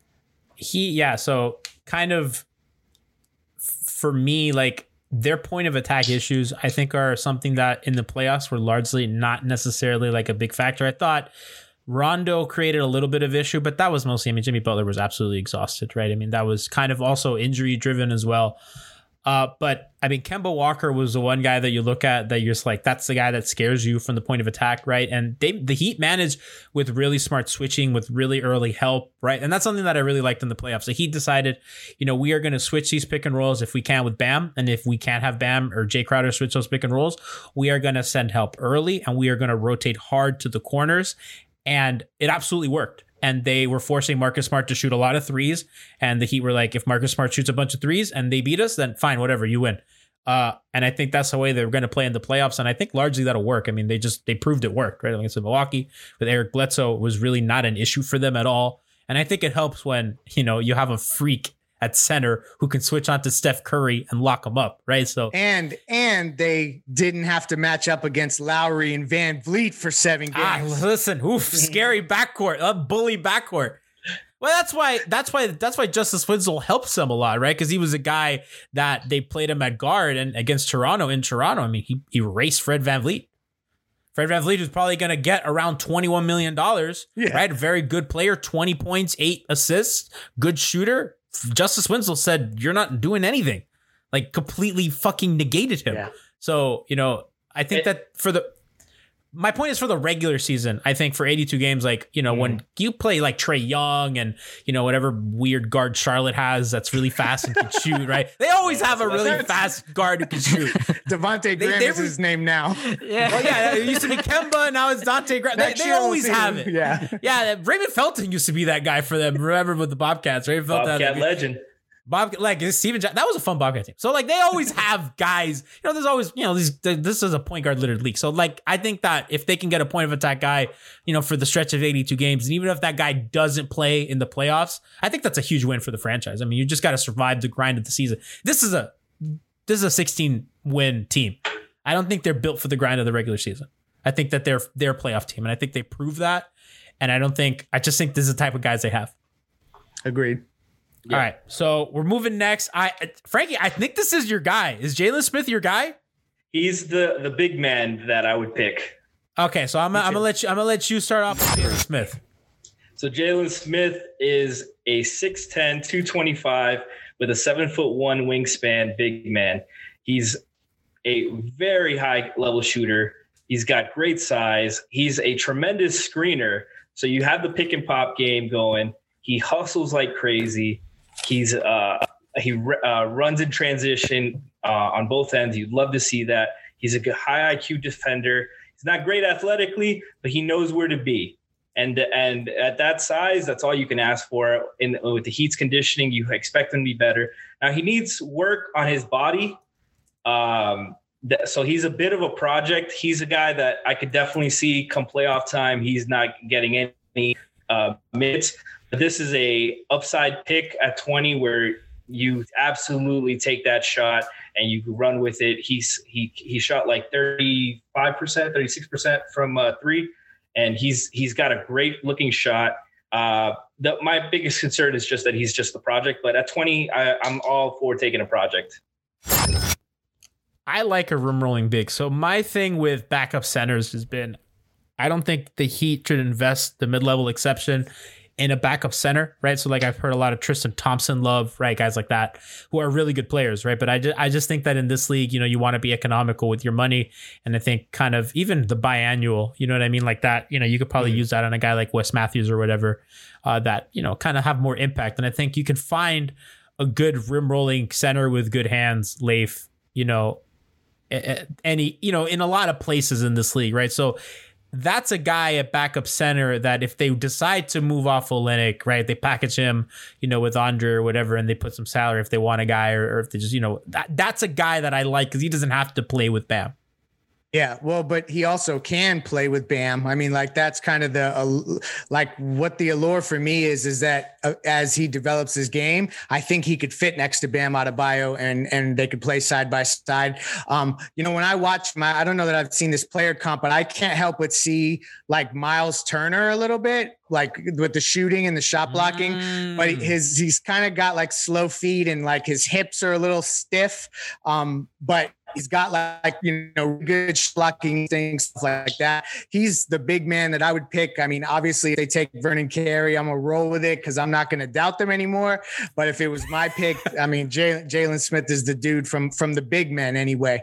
So kind of for me, like their point of attack issues, I think are something that in the playoffs were largely not necessarily like a big factor. I thought Rondo created a little bit of issue, but that was mostly, Jimmy Butler was absolutely exhausted, right? That was kind of also injury driven as well. But Kemba Walker was the one guy that you look at that you're just like, that's the guy that scares you from the point of attack, right? And the Heat managed with really smart switching, with really early help, right? And that's something that I really liked in the playoffs. The Heat decided, we are going to switch these pick and rolls if we can with Bam. And if we can't have Bam or Jay Crowder switch those pick and rolls, we are going to send help early and we are going to rotate hard to the corners. And it absolutely worked. And they were forcing Marcus Smart to shoot a lot of threes. And the Heat were like, if Marcus Smart shoots a bunch of threes and they beat us, then fine, whatever, you win. And I think that's the way they're going to play in the playoffs. And I think largely that'll work. They proved it worked, right? Against Milwaukee with Eric Bledsoe, it was really not an issue for them at all. And I think it helps when, you have a freak at center who can switch on to Steph Curry and lock him up, right? So and they didn't have to match up against Lowry and Van Vliet for 7 games. Scary backcourt, a bully backcourt. Well, that's why Justice Winslow helps them a lot, right? Because he was a guy that they played him at guard and against Toronto in Toronto. He erased Fred VanVleet. Fred VanVleet is probably going to get around $21 million, right? Very good player, 20 points, 8 assists, good shooter. Justice Winslow said, you're not doing anything, like completely fucking negated him. Yeah. So, I think that my point is for the regular season, I think for 82 games, like, when you play like Trae Young and, whatever weird guard Charlotte has that's really fast and can shoot, right? They always have a really fast guard who can shoot. Devontae Graham is his name now. Yeah. Well, it used to be Kemba. Now it's Dante Graham. They always have it. Yeah. Yeah. Raymond Felton used to be that guy for them. Remember with the Bobcats, Raymond Felton. Bobcat legend. Steven Jackson, that was a fun Bobcat team. So they always have guys, there's always, this is a point guard littered league. So I think that if they can get a point of attack guy, for the stretch of 82 games, and even if that guy doesn't play in the playoffs, I think that's a huge win for the franchise. You just got to survive the grind of the season. This is a 16 win team. I don't think they're built for the grind of the regular season. I think that they're a playoff team, and I think they prove that. And I just think this is the type of guys they have. Agreed. Yeah. All right, so we're moving next. Frankie, I think this is your guy. Is Jalen Smith your guy? He's the big man that I would pick. Okay, so I'm gonna let you start off with Jalen Smith. So Jalen Smith is a 6'10", 225 with a 7'1" wingspan, big man. He's a very high level shooter. He's got great size. He's a tremendous screener. So you have the pick and pop game going. He hustles like crazy. He runs in transition on both ends. You'd love to see that. He's a good high IQ defender. He's not great athletically, but he knows where to be. And at that size, that's all you can ask for. With the Heat's conditioning, you expect him to be better. Now he needs work on his body. So he's a bit of a project. He's a guy that I could definitely see come playoff time. He's not getting any minutes. But this is a upside pick at 20 where you absolutely take that shot and you run with it. He shot like 35%, 36% from 3, and he's got a great looking shot. My biggest concern is just that he's just the project. But at 20, I'm all for taking a project. I like a rim rolling big. So my thing with backup centers has been, I don't think the Heat should invest the mid-level exception in a backup center, right? So like I've heard a lot of Tristan Thompson love, right? Guys like that who are really good players, right? But I just think that in this league, you want to be economical with your money. And I think kind of even the biannual, you know what I mean? Like that, you could probably use that on a guy like Wes Matthews or whatever, that, kind of have more impact. And I think you can find a good rim rolling center with good hands, Leif, in a lot of places in this league, right? So that's a guy at backup center that if they decide to move off Olynyk, right, they package him, with Andre or whatever, and they put some salary if they want a guy, or if they just, that's a guy that I like because he doesn't have to play with Bam. Yeah, well, but he also can play with Bam. I mean, like that's kind of the what the allure for me is that as he develops his game, I think he could fit next to Bam Adebayo and they could play side by side. When I watch I don't know that I've seen this player comp, but I can't help but see like Miles Turner a little bit, like with the shooting and the shot blocking, but he's kind of got like slow feet and like his hips are a little stiff. But he's got good blocking things, stuff like that. He's the big man that I would pick. I mean, obviously if they take Vernon Carey, I'm gonna roll with it because I'm not going to doubt them anymore. But if it was my pick, I mean, Jalen Smith is the dude from the big men anyway.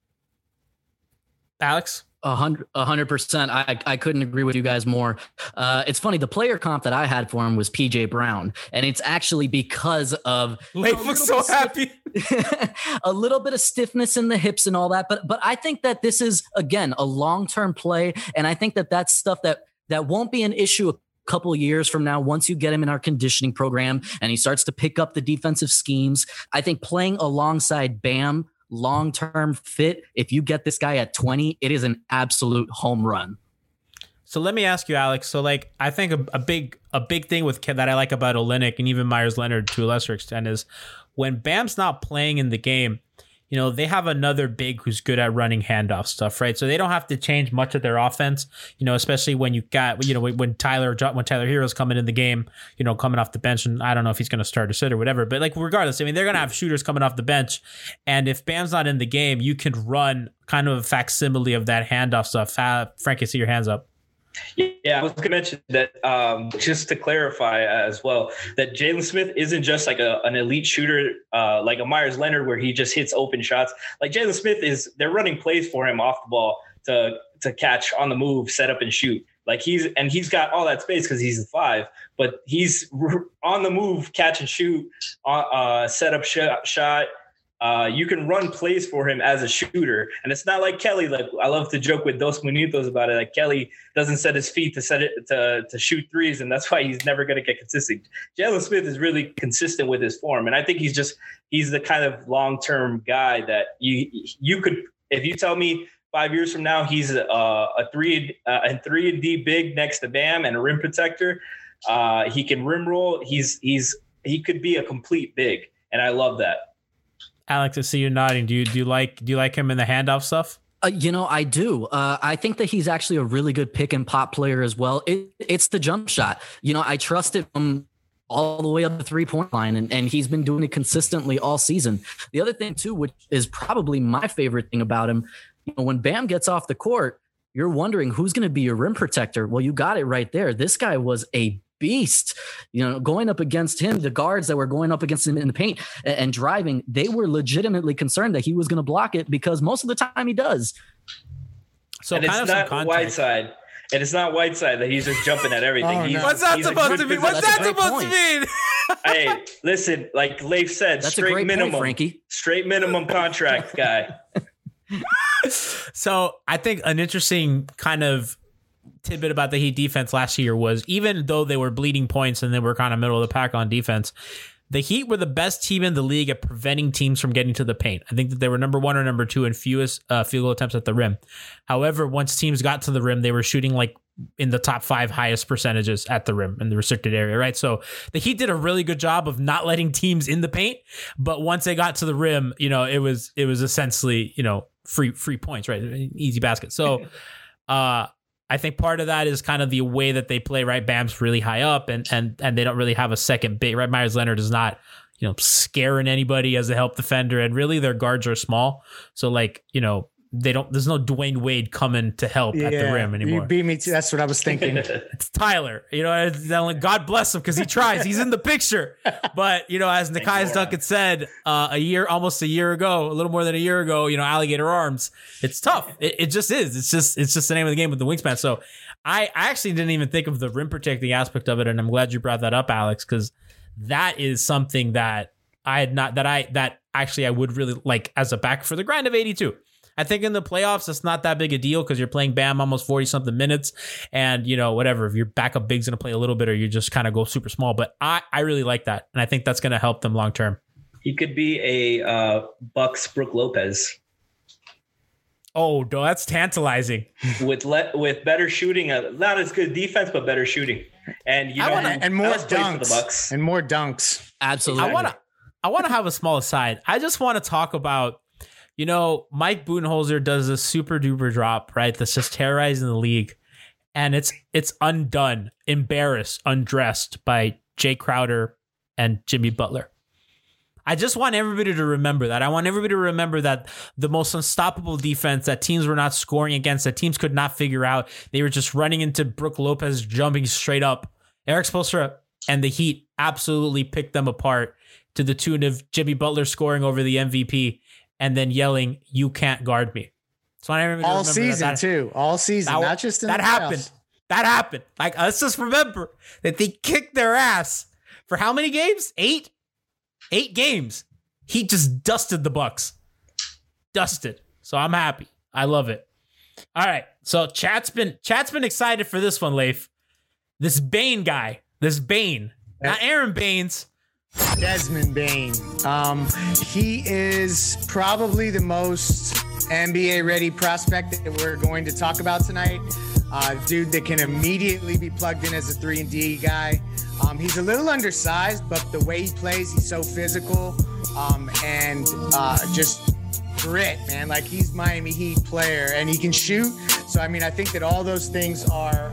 Alex? 100%. I couldn't agree with you guys more. It's funny. The player comp that I had for him was PJ Brown, and it's actually because of Leif looks so happy. A little bit of stiffness in the hips and all that. But I think that this is again a long-term play, and I think that that's stuff that won't be an issue a couple of years from now once you get him in our conditioning program and he starts to pick up the defensive schemes. I think playing alongside Bam, long-term fit, if you get this guy at 20, it is an absolute home run. So let me ask you, Alex. So like, I think a big thing with that I like about Olynyk and even Myers Leonard to a lesser extent is when Bam's not playing in the game, they have another big who's good at running handoff stuff, right? So they don't have to change much of their offense, especially when you got, when Tyler Hero's coming in the game, coming off the bench, and I don't know if he's going to start or sit or whatever, but like regardless, I mean, they're going to have shooters coming off the bench, and if Bam's not in the game, you can run kind of a facsimile of that handoff stuff. Frank, I see your hands up. Yeah, I was going to mention that just to clarify as well, that Jalen Smith isn't just like an elite shooter like a Myers Leonard where he just hits open shots. Like Jalen Smith they're running plays for him off the ball to catch on the move, set up and shoot. Like he's got all that space because he's the 5, but he's on the move, catch and shoot, set up shot. You can run plays for him as a shooter. And it's not like Kelly. Like I love to joke with Dos Munitos about it. Like Kelly doesn't set his feet to shoot threes, and that's why he's never going to get consistent. Jalen Smith is really consistent with his form, and I think he's the kind of long-term guy that you could, if you tell me 5 years from now he's a 3-and-D big next to Bam and a rim protector, he can rim roll. He could be a complete big, and I love that. Alex, I see you nodding. Do you like him in the handoff stuff? I do. I think that he's actually a really good pick and pop player as well. It's the jump shot. I trust it from all the way up the 3-point line, and he's been doing it consistently all season. The other thing too, which is probably my favorite thing about him, when Bam gets off the court, you're wondering who's going to be your rim protector. Well, you got it right there. This guy was a beast, going up against him. The guards that were going up against him in the paint and driving, they were legitimately concerned that he was going to block it because most of the time he does. So and it's not Whiteside. And it's not Whiteside that he's just jumping at everything. What's that supposed to mean? What's that supposed to mean? Hey, listen, like Leif said, that's straight minimum, point, Frankie. Straight minimum contract guy. So I think an interesting kind of tidbit about the Heat defense last year was, even though they were bleeding points and they were kind of middle of the pack on defense, the Heat were the best team in the league at preventing teams from getting to the paint. I think that they were number 1 or number 2 in fewest field goal attempts at the rim. However, once teams got to the rim, they were shooting like in the top 5 highest percentages at the rim in the restricted area, right? So the Heat did a really good job of not letting teams in the paint, but once they got to the rim, it was essentially, free points, right? Easy basket. So, I think part of that is kind of the way that they play, right? Bam's really high up and they don't really have a second big, right? Myers Leonard is not, scaring anybody as a help defender. And really their guards are small. So like, there's no Dwayne Wade coming to help at the rim anymore. You beat me too. That's what I was thinking. It's Tyler, God bless him because he tries. He's in the picture. But, as Nekias Duncan said almost a year ago, a little more than a year ago, alligator arms. It's tough. It just is. It's just the name of the game with the wingspan. So I actually didn't even think of the rim protecting aspect of it. And I'm glad you brought that up, Alex, because that is something that I would really like as a back for the grind of 82. I think in the playoffs, it's not that big a deal because you're playing Bam almost 40 something minutes. And, whatever, if your backup big's going to play a little bit or you just kind of go super small. But I really like that. And I think that's going to help them long term. He could be a Bucks Brook Lopez. Oh, no, that's tantalizing. With better shooting, not as good defense, but better shooting. And, and more dunks. For the Bucks. And more dunks. Absolutely. I want to have a small aside. I just want to talk about, Mike Budenholzer does a super duper drop, right? That's just terrorizing the league. And it's undone, embarrassed, undressed by Jay Crowder and Jimmy Butler. I just want everybody to remember that. I want everybody to remember that the most unstoppable defense that teams were not scoring against, that teams could not figure out. They were just running into Brook Lopez, jumping straight up. Eric Spoelstra and the Heat absolutely picked them apart to the tune of Jimmy Butler scoring over the MVP and then yelling, "You can't guard me." So I remember all season too. All season, not just in that the happened. playoffs. That happened. Like, let's just remember that they kicked their ass for how many games? 8 games. He just dusted the Bucks. Dusted. So I'm happy. I love it. All right. So chat's been excited for this one, Leif. This Bane guy. This Bane. Not Aaron Baines. Desmond Bane. He is probably the most NBA ready prospect that we're going to talk about tonight. Dude that can immediately be plugged in as a 3-and-D guy. He's a little undersized, but the way he plays, he's so physical and just grit, man. Like, he's Miami Heat player and he can shoot. So, I mean, I think that all those things are,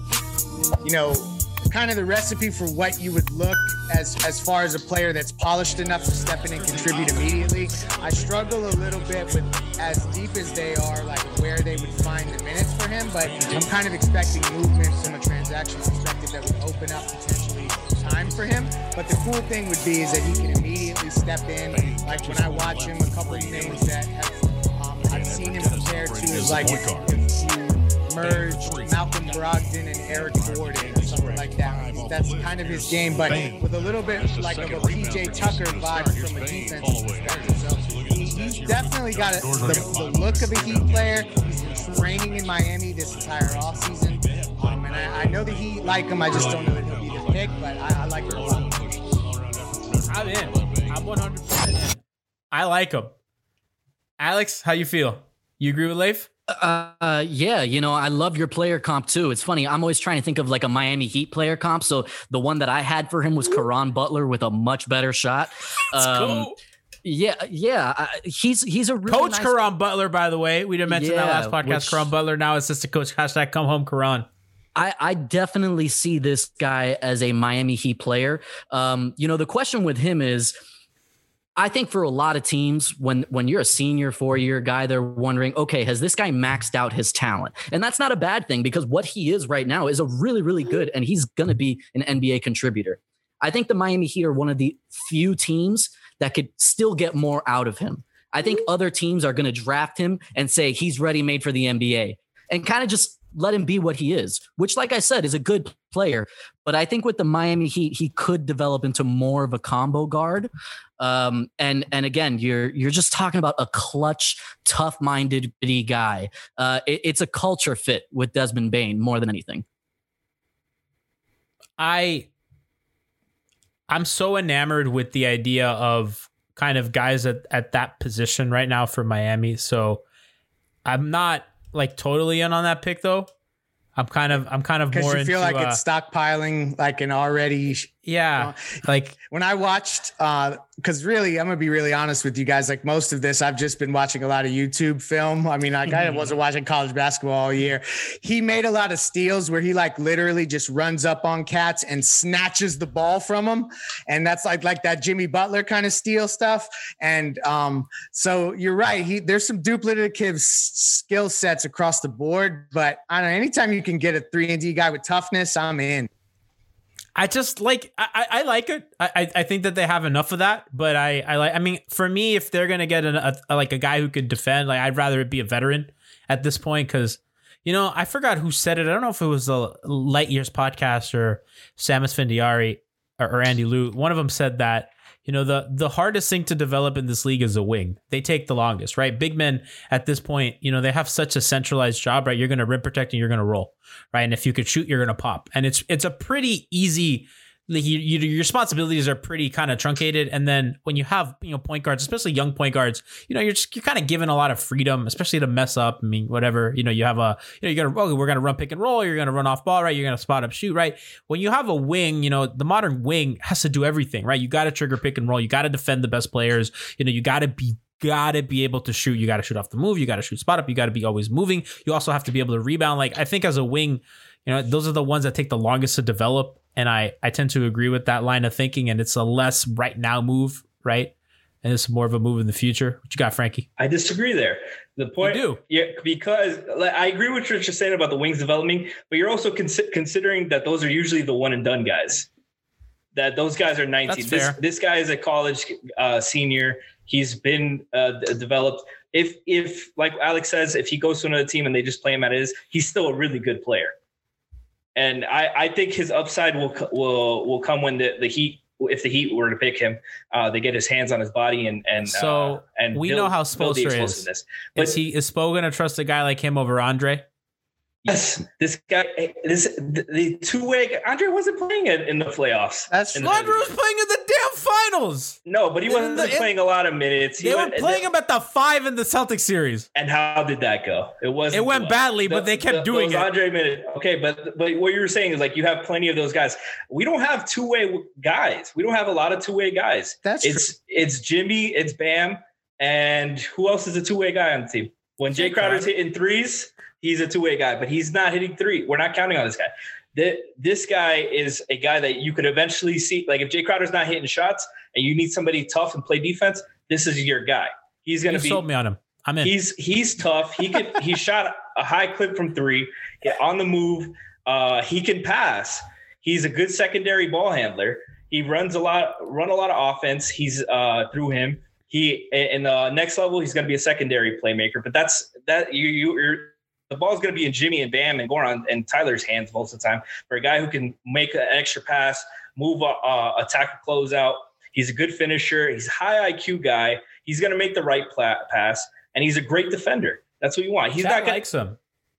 kind of the recipe for what you would look as far as a player that's polished enough to step in and contribute immediately. I struggle a little bit with, as deep as they are, like where they would find the minutes for him, but I'm kind of expecting movement from a transaction perspective that would open up potentially time for him. But the cool thing would be is that he can immediately step in. Like when I watch him, a couple of names that have I've seen him compared to is like if you merge Malcolm Brogdon and Eric Gordon or something like that. That's kind of his game, but with a little bit like of a PJ Tucker vibe from a defensive perspective. So he's definitely got the look of a Heat player. He's been training in Miami this entire offseason. And I know the Heat like him. I just don't know that he'll be the pick, but I like him a lot. I'm in. I'm 100% in. I like him. Alex, how you feel? You agree with Leif? Yeah, I love your player comp too. It's funny. I'm always trying to think of like a Miami Heat player comp. So the one that I had for him was Caron Butler with a much better shot. Cool. Yeah. He's a really Coach nice Caron Butler, by the way. We didn't mention that last podcast. Caron Butler, now assistant coach. # come home, Caron. I definitely see this guy as a Miami Heat player. The question with him is, I think for a lot of teams, when you're a senior 4-year guy, they're wondering, okay, has this guy maxed out his talent? And that's not a bad thing because what he is right now is a really, really good, and he's going to be an NBA contributor. I think the Miami Heat are one of the few teams that could still get more out of him. I think other teams are going to draft him and say he's ready-made for the NBA and kind of just let him be what he is, which, like I said, is a good player. But I think with the Miami Heat, he could develop into more of a combo guard. And again, you're just talking about a clutch, tough-minded, gritty guy. It's a culture fit with Desmond Bane more than anything. I'm so enamored with the idea of kind of guys at that position right now for Miami. So I'm not like totally in on that pick though. I'm kind of more because you feel into, like it's stockpiling like an already Yeah. Like when I watched, because really, I'm going to be really honest with you guys. Like most of this, I've just been watching a lot of YouTube film. I mean, I wasn't watching college basketball all year. He made a lot of steals where he like literally just runs up on cats and snatches the ball from them. And that's like that Jimmy Butler kind of steal stuff. And so you're right. There's some duplicative skill sets across the board, but I don't know, anytime you can get a 3-and-D guy with toughness, I'm in. I just like I like it. I think that they have enough of that, but I mean, for me, if they're gonna get a guy who could defend, like I'd rather it be a veteran at this point, because I forgot who said it. I don't know if it was the Light Years podcast or Sam Esfandiari or Andy Liu. One of them said that the hardest thing to develop in this league is a wing. They take the longest, right? Big men at this point, they have such a centralized job, right? You're going to rim protect and you're going to roll, right? And if you could shoot, you're going to pop. And it's a pretty easy, your responsibilities are pretty kind of truncated. And then when you have, point guards, especially young point guards, you're kind of given a lot of freedom, especially to mess up. I mean, whatever, you have we're going to run pick and roll. You're going to run off ball, right? You're going to spot up, shoot, right? When you have a wing, the modern wing has to do everything, right? You got to trigger pick and roll. You got to defend the best players. You got to be able to shoot. You got to shoot off the move. You got to shoot spot up. You got to be always moving. You also have to be able to rebound. Like I think as a wing, those are the ones that take the longest to develop. And I tend to agree with that line of thinking, and it's a less right now move, right? And it's more of a move in the future. What you got, Frankie? I disagree there. The point, yeah, because I agree with what you're saying about the wings developing, but you're also considering that those are usually the one and done guys. That those guys are 19. This guy is a college senior. He's been developed. If like Alex says, if he goes to another team and they just play him at his, he's still a really good player. And I think his upside will come when the Heat, if the Heat were to pick him, they get his hands on his body and we know how Spoelstra is. But is Spo going to trust a guy like him over Andre? Yes, this guy, the two-way. Andre wasn't playing it in the playoffs. Andre was playing in the damn finals. No, but he wasn't playing a lot of minutes. They were playing him at the 5 in the Celtics series. And how did that go? It went badly, but they kept doing it. Andre minute. Okay, but what you were saying is like you have plenty of those guys. We don't have two-way guys. We don't have a lot of two-way guys. It's Jimmy, it's Bam, and who else is a two-way guy on the team? When Jay Crowder's hitting threes, he's a two-way guy, but he's not hitting three. We're not counting on this guy. This guy is a guy that you could eventually see. Like if Jay Crowder's not hitting shots and you need somebody tough and play defense, this is your guy. He's going to be. You sold me on him. I'm in. He's tough. He shot a high clip from three, on the move. He can pass. He's a good secondary ball handler. He run a lot of offense. He's through him. He in the next level, he's going to be a secondary playmaker. But you're the ball is going to be in Jimmy and Bam and Goran and Tyler's hands most of the time. For a guy who can make an extra pass, move, attack a closeout. He's a good finisher. He's a high IQ guy. He's going to make the right pass, and he's a great defender. That's what you want. Chad likes him.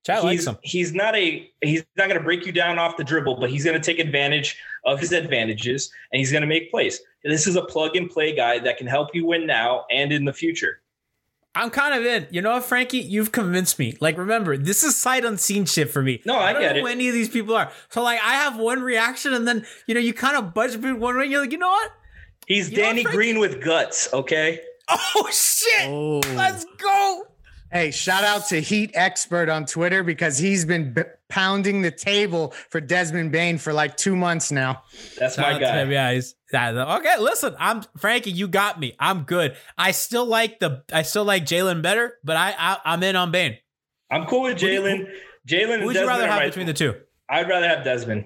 He's not going to break you down off the dribble, but he's going to take advantage of his advantages, and he's going to make plays. This is a plug and play guy that can help you win now and in the future. I'm kind of in. You know what, Frankie? You've convinced me. Like, remember, this is sight unseen shit for me. No, I don't know who any of these people are. So, like, I have one reaction, and then, you kind of budge between one way. You're like, you know what? He's Danny Green with guts, okay? Oh, shit. Oh. Let's go. Hey, shout out to Heat Expert on Twitter because he's been pounding the table for Desmond Bane for like 2 months now. That's my guy. Yeah, okay. Listen, Frankie. You got me. I'm good. I still like Jalen better, but I'm in on Bane. I'm cool with Jalen. Jalen. Who would you rather have between the two? I'd rather have Desmond.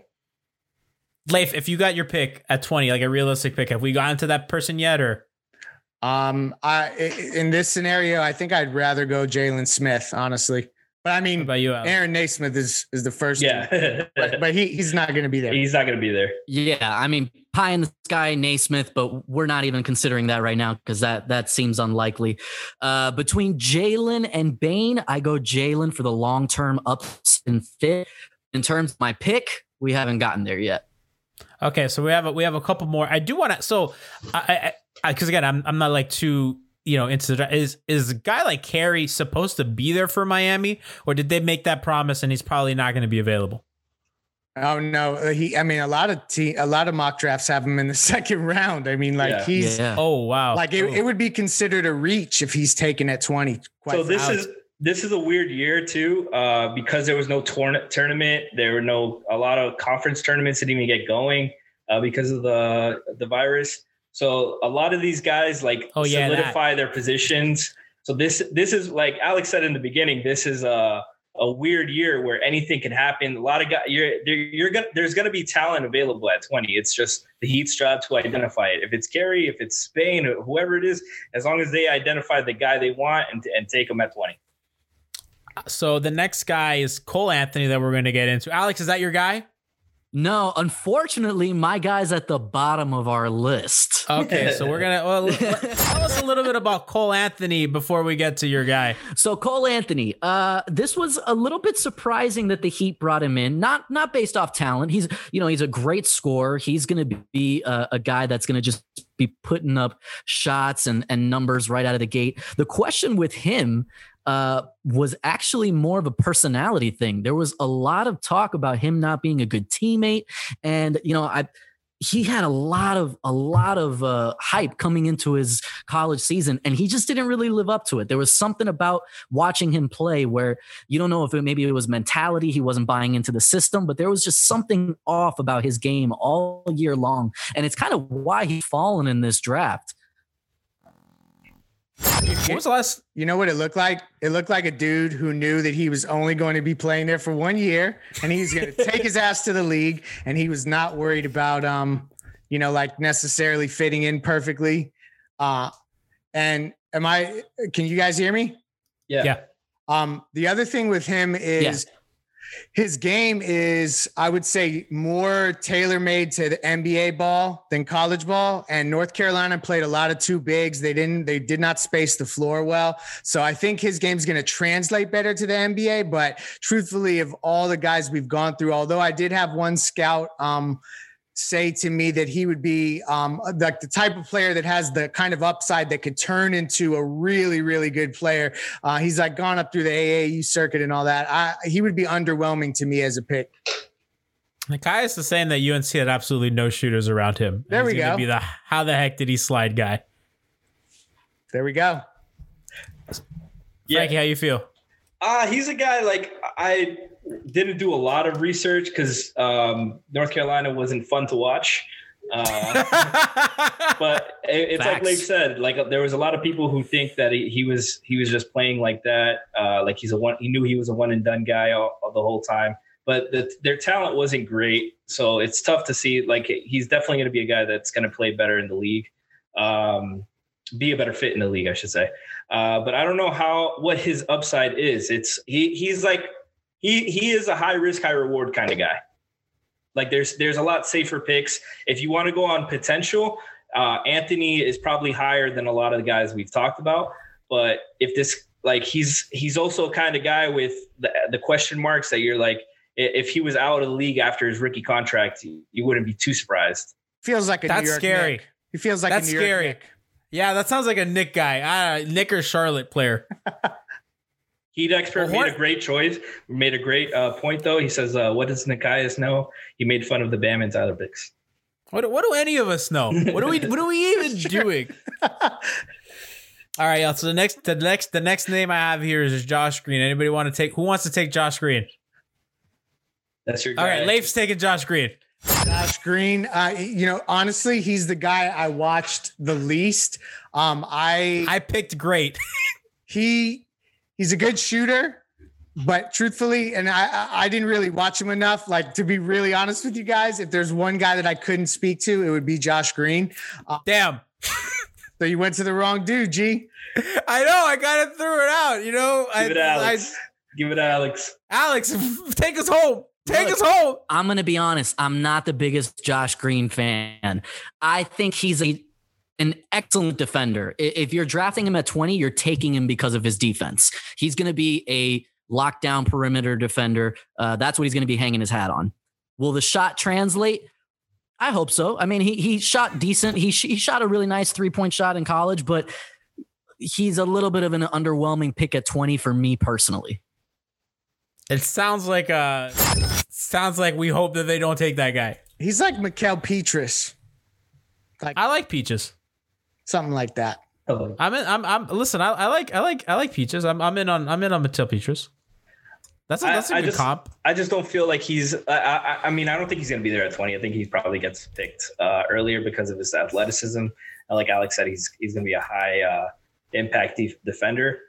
Leif, if you got your pick at 20, like a realistic pick, have we gotten to that person yet, or? In this scenario, I think I'd rather go Jalen Smith, honestly. But I mean, you, Aaron Naismith is the first. Yeah, but he's not going to be there. He's not going to be there. Yeah, I mean, pie in the sky, Naismith, but we're not even considering that right now because that seems unlikely. Between Jalen and Bane, I go Jalen for the long-term ups and fit. In terms of my pick, we haven't gotten there yet. Okay, so we have a couple more. I do want to. So because again, I'm not like too into the is a guy like Carey supposed to be there for Miami, or did they make that promise and he's probably not going to be available? Oh no, a lot of mock drafts have him in the second round. I mean, like he's oh wow, like it would be considered a reach if he's taken at 20. So this is a weird year too, because there was no tournament. There were a lot of conference tournaments didn't even get going because of the virus. So a lot of these guys solidify their positions. So this is like Alex said in the beginning. This is a weird year where anything can happen. A lot of guys, there's going to be talent available at 20. It's just the Heat's job to identify it. If it's Kerry, if it's Spain, or whoever it is, as long as they identify the guy they want and take him at 20. So the next guy is Cole Anthony that we're going to get into. Alex, is that your guy? No, unfortunately, my guy's at the bottom of our list. Okay, so we're going to tell us a little bit about Cole Anthony before we get to your guy. So Cole Anthony, this was a little bit surprising that the Heat brought him in, not based off talent. He's a great scorer. He's going to be a guy that's going to just be putting up shots and numbers right out of the gate. The question with him was actually more of a personality thing. There was a lot of talk about him not being a good teammate. And, he had a lot of hype coming into his college season, and he just didn't really live up to it. There was something about watching him play where you don't know if maybe it was mentality. He wasn't buying into the system, but there was just something off about his game all year long. And it's kind of why he's fallen in this draft. What was the last? You know what it looked like? It looked like a dude who knew that he was only going to be playing there for 1 year, and he's going to take his ass to the league, and he was not worried about necessarily fitting in perfectly. And can you guys hear me? Yeah. The other thing with him is his game is, I would say, more tailor-made to the NBA ball than college ball. And North Carolina played a lot of two bigs. They did not space the floor well. So I think his game's going to translate better to the NBA. But truthfully, of all the guys we've gone through, although I did have one scout say to me that he would be like the type of player that has the kind of upside that could turn into a really, really good player. He's like gone up through the AAU circuit and all that. He would be underwhelming to me as a pick. Caius is saying that UNC had absolutely no shooters around him. There we go. Be the how the heck did he slide guy. There we go. Frankie, how you feel? He's a guy I didn't do a lot of research because North Carolina wasn't fun to watch. But it's Facts. like Leif said, there was a lot of people who think that he was just playing like that. He knew he was a one and done guy all the whole time, but their talent wasn't great. So it's tough to see, he's definitely going to be a guy that's going to play better in the league. Be a better fit in the league, I should say. But I don't know what his upside is. He is a high risk, high reward kind of guy. There's a lot safer picks. If you want to go on potential, Anthony is probably higher than a lot of the guys we've talked about. But if this, he's also a kind of guy with the question marks that you're if he was out of the league after his rookie contract, you wouldn't be too surprised. Feels like That's New York scary. Nick. He feels like That's a New York scary. Nick. Yeah, that sounds like a Nick guy. Nick or Charlotte player. Heat expert made a great choice. Made a great point though. He says, "What does Nikias know? He made fun of the Bam and Tyler Bix." What do any of us know? What are we even doing? All right, y'all. So the next name I have here is Josh Green. Anybody want to take? Who wants to take Josh Green? That's your guy. All right, Leif's taking Josh Green. Josh Green, honestly, he's the guy I watched the least. I picked great. He's a good shooter, but truthfully, and I didn't really watch him enough. To be really honest with you guys, if there's one guy that I couldn't speak to, it would be Josh Green. Damn. So you went to the wrong dude, G. I know. I kind of threw it out. Give it Alex. Give it Alex. Alex, take us home. Take us home. I'm going to be honest. I'm not the biggest Josh Green fan. I think he's an excellent defender. If you're drafting him at 20, you're taking him because of his defense. He's going to be a lockdown perimeter defender. That's what he's going to be hanging his hat on. Will the shot translate? I hope so. I mean, he shot decent. He shot a really nice 3-point shot in college, but he's a little bit of an underwhelming pick at 20 for me personally. It sounds like Sounds like we hope that they don't take that guy. He's like Mikael Petrus. I like Peaches. Something like that. Listen, I like Peaches. I'm in on Mikael Petrus. That's a good comp. I just don't feel like he's. I mean, I don't think he's going to be there at 20. I think he probably gets picked earlier because of his athleticism. And like Alex said, he's going to be a high impact defender.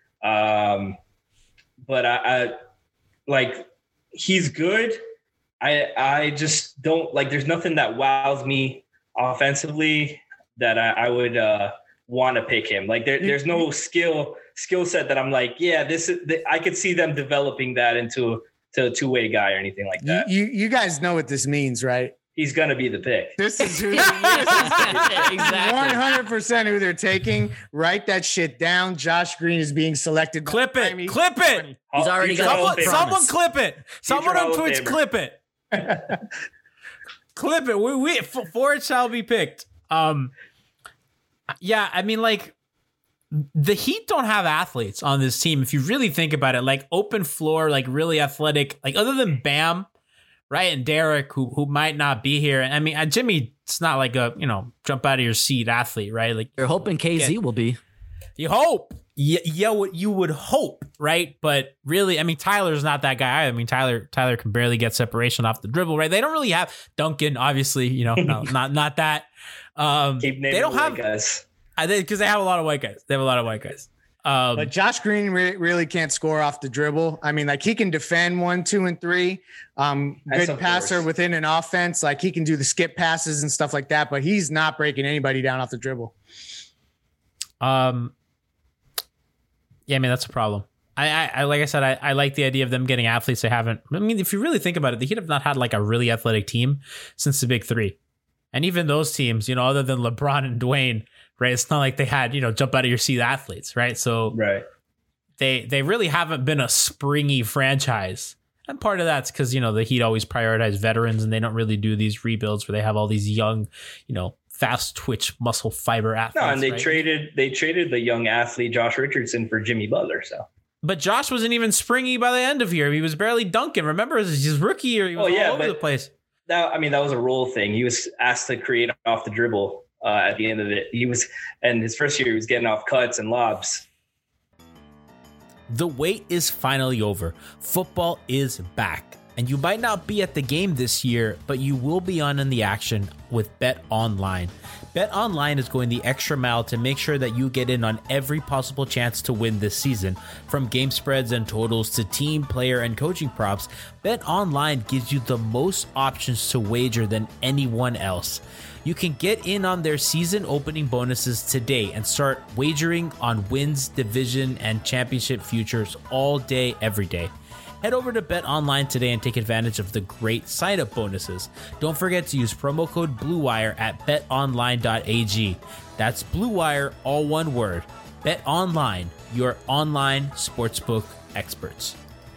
But I like he's good. I just don't like. There's nothing that wows me offensively that I would want to pick him. Like there's no skill set that I'm like, yeah, I could see them developing that into a two-way guy or anything like that. You guys know what this means, right? He's gonna be the pick. This is who 100% who they're taking. Write that shit down. Josh Green is being selected. Clip it. He's already got someone clip it. Someone on Twitch clip it. Clip it. We for it shall be picked. Yeah, I mean, like, the Heat don't have athletes on this team. If you really think about it, like open floor, like really athletic, like other than Bam, right, and Derek, who might not be here. I mean, Jimmy, it's not like a jump out of your seat athlete, right? Like you're hoping KZ will be. You hope, you would hope, right? But really, I mean, Tyler's not that guy. I mean, Tyler can barely get separation off the dribble, right? They don't really have Duncan, obviously, no, not that. They don't have guys. I think because they have a lot of white guys. But Josh Green really can't score off the dribble. I mean, like he can defend 1, 2, and 3. Good passer within an offense. Like he can do the skip passes and stuff like that. But he's not breaking anybody down off the dribble. Yeah, I mean that's a problem. I like I said, I like the idea of them getting athletes they haven't. I mean, if you really think about it, the Heat have not had like a really athletic team since the Big Three. And even those teams, other than LeBron and Dwayne, right? It's not like they had, jump out of your seat athletes, right? So they really haven't been a springy franchise. And part of that's because, the Heat always prioritize veterans and they don't really do these rebuilds where they have all these young, fast twitch muscle fiber athletes. No, and they traded the young athlete Josh Richardson for Jimmy Butler, so. But Josh wasn't even springy by the end of here. He was barely dunking. Remember, his rookie year, he was all over the place. That was a role thing. He was asked to create off the dribble at the end of it. And his first year, he was getting off cuts and lobs. The wait is finally over. Football is back. And you might not be at the game this year, but you will be in the action with Bet Online. Bet Online is going the extra mile to make sure that you get in on every possible chance to win this season. From game spreads and totals to team, player, and coaching props, Bet Online gives you the most options to wager than anyone else. You can get in on their season opening bonuses today and start wagering on wins, division, and championship futures all day, every day. Head over to Bet Online today and take advantage of the great sign-up bonuses. Don't forget to use promo code BlueWire at betonline.ag. That's BlueWire, all one word. Bet Online, your online sportsbook experts.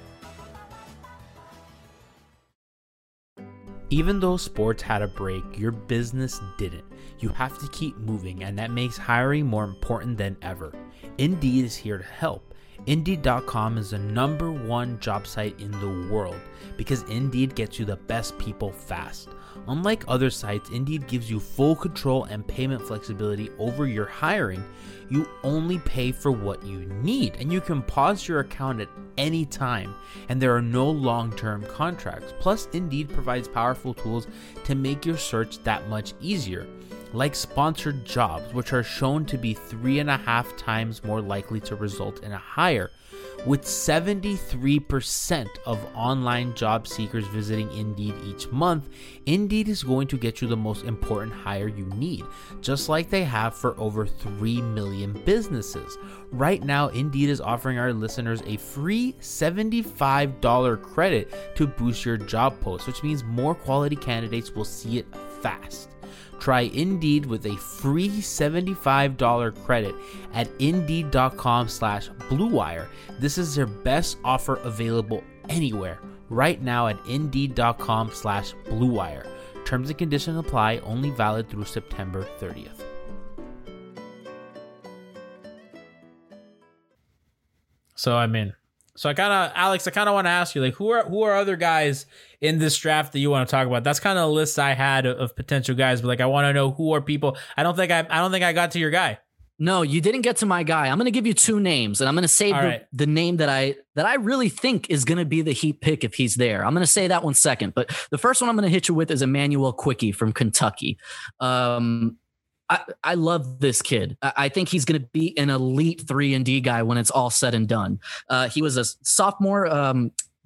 Even though sports had a break, your business didn't. You have to keep moving, and that makes hiring more important than ever. Indeed is here to help. Indeed.com is the #1 job site in the world because Indeed gets you the best people fast. Unlike other sites, Indeed gives you full control and payment flexibility over your hiring. You only pay for what you need, and you can pause your account at any time, and there are no long-term contracts. Plus, Indeed provides powerful tools to make your search that much easier, like sponsored jobs, which are shown to be 3.5 times more likely to result in a hire. With 73% of online job seekers visiting Indeed each month, Indeed is going to get you the most important hire you need, just like they have for over 3 million businesses. Right now, Indeed is offering our listeners a free $75 credit to boost your job post, which means more quality candidates will see it fast. Try Indeed with a free $75 credit at Indeed.com/BlueWire. This is their best offer available anywhere right now at Indeed.com/BlueWire. Terms and conditions apply, only valid through September 30th. So Alex, I kind of want to ask you, like, who are other guys in this draft that you want to talk about? That's kind of a list I had of potential guys, but like, I want to know who are people. I don't think I got to your guy. No, you didn't get to my guy. I'm going to give you 2 names, and I'm going to save the name that I really think is going to be the Heat pick if he's there. I'm going to say that one second, but the first one I'm going to hit you with is Emmanuel Quickie from Kentucky. I love this kid. I think he's going to be an elite 3-and-D guy when it's all said and done. He was a sophomore.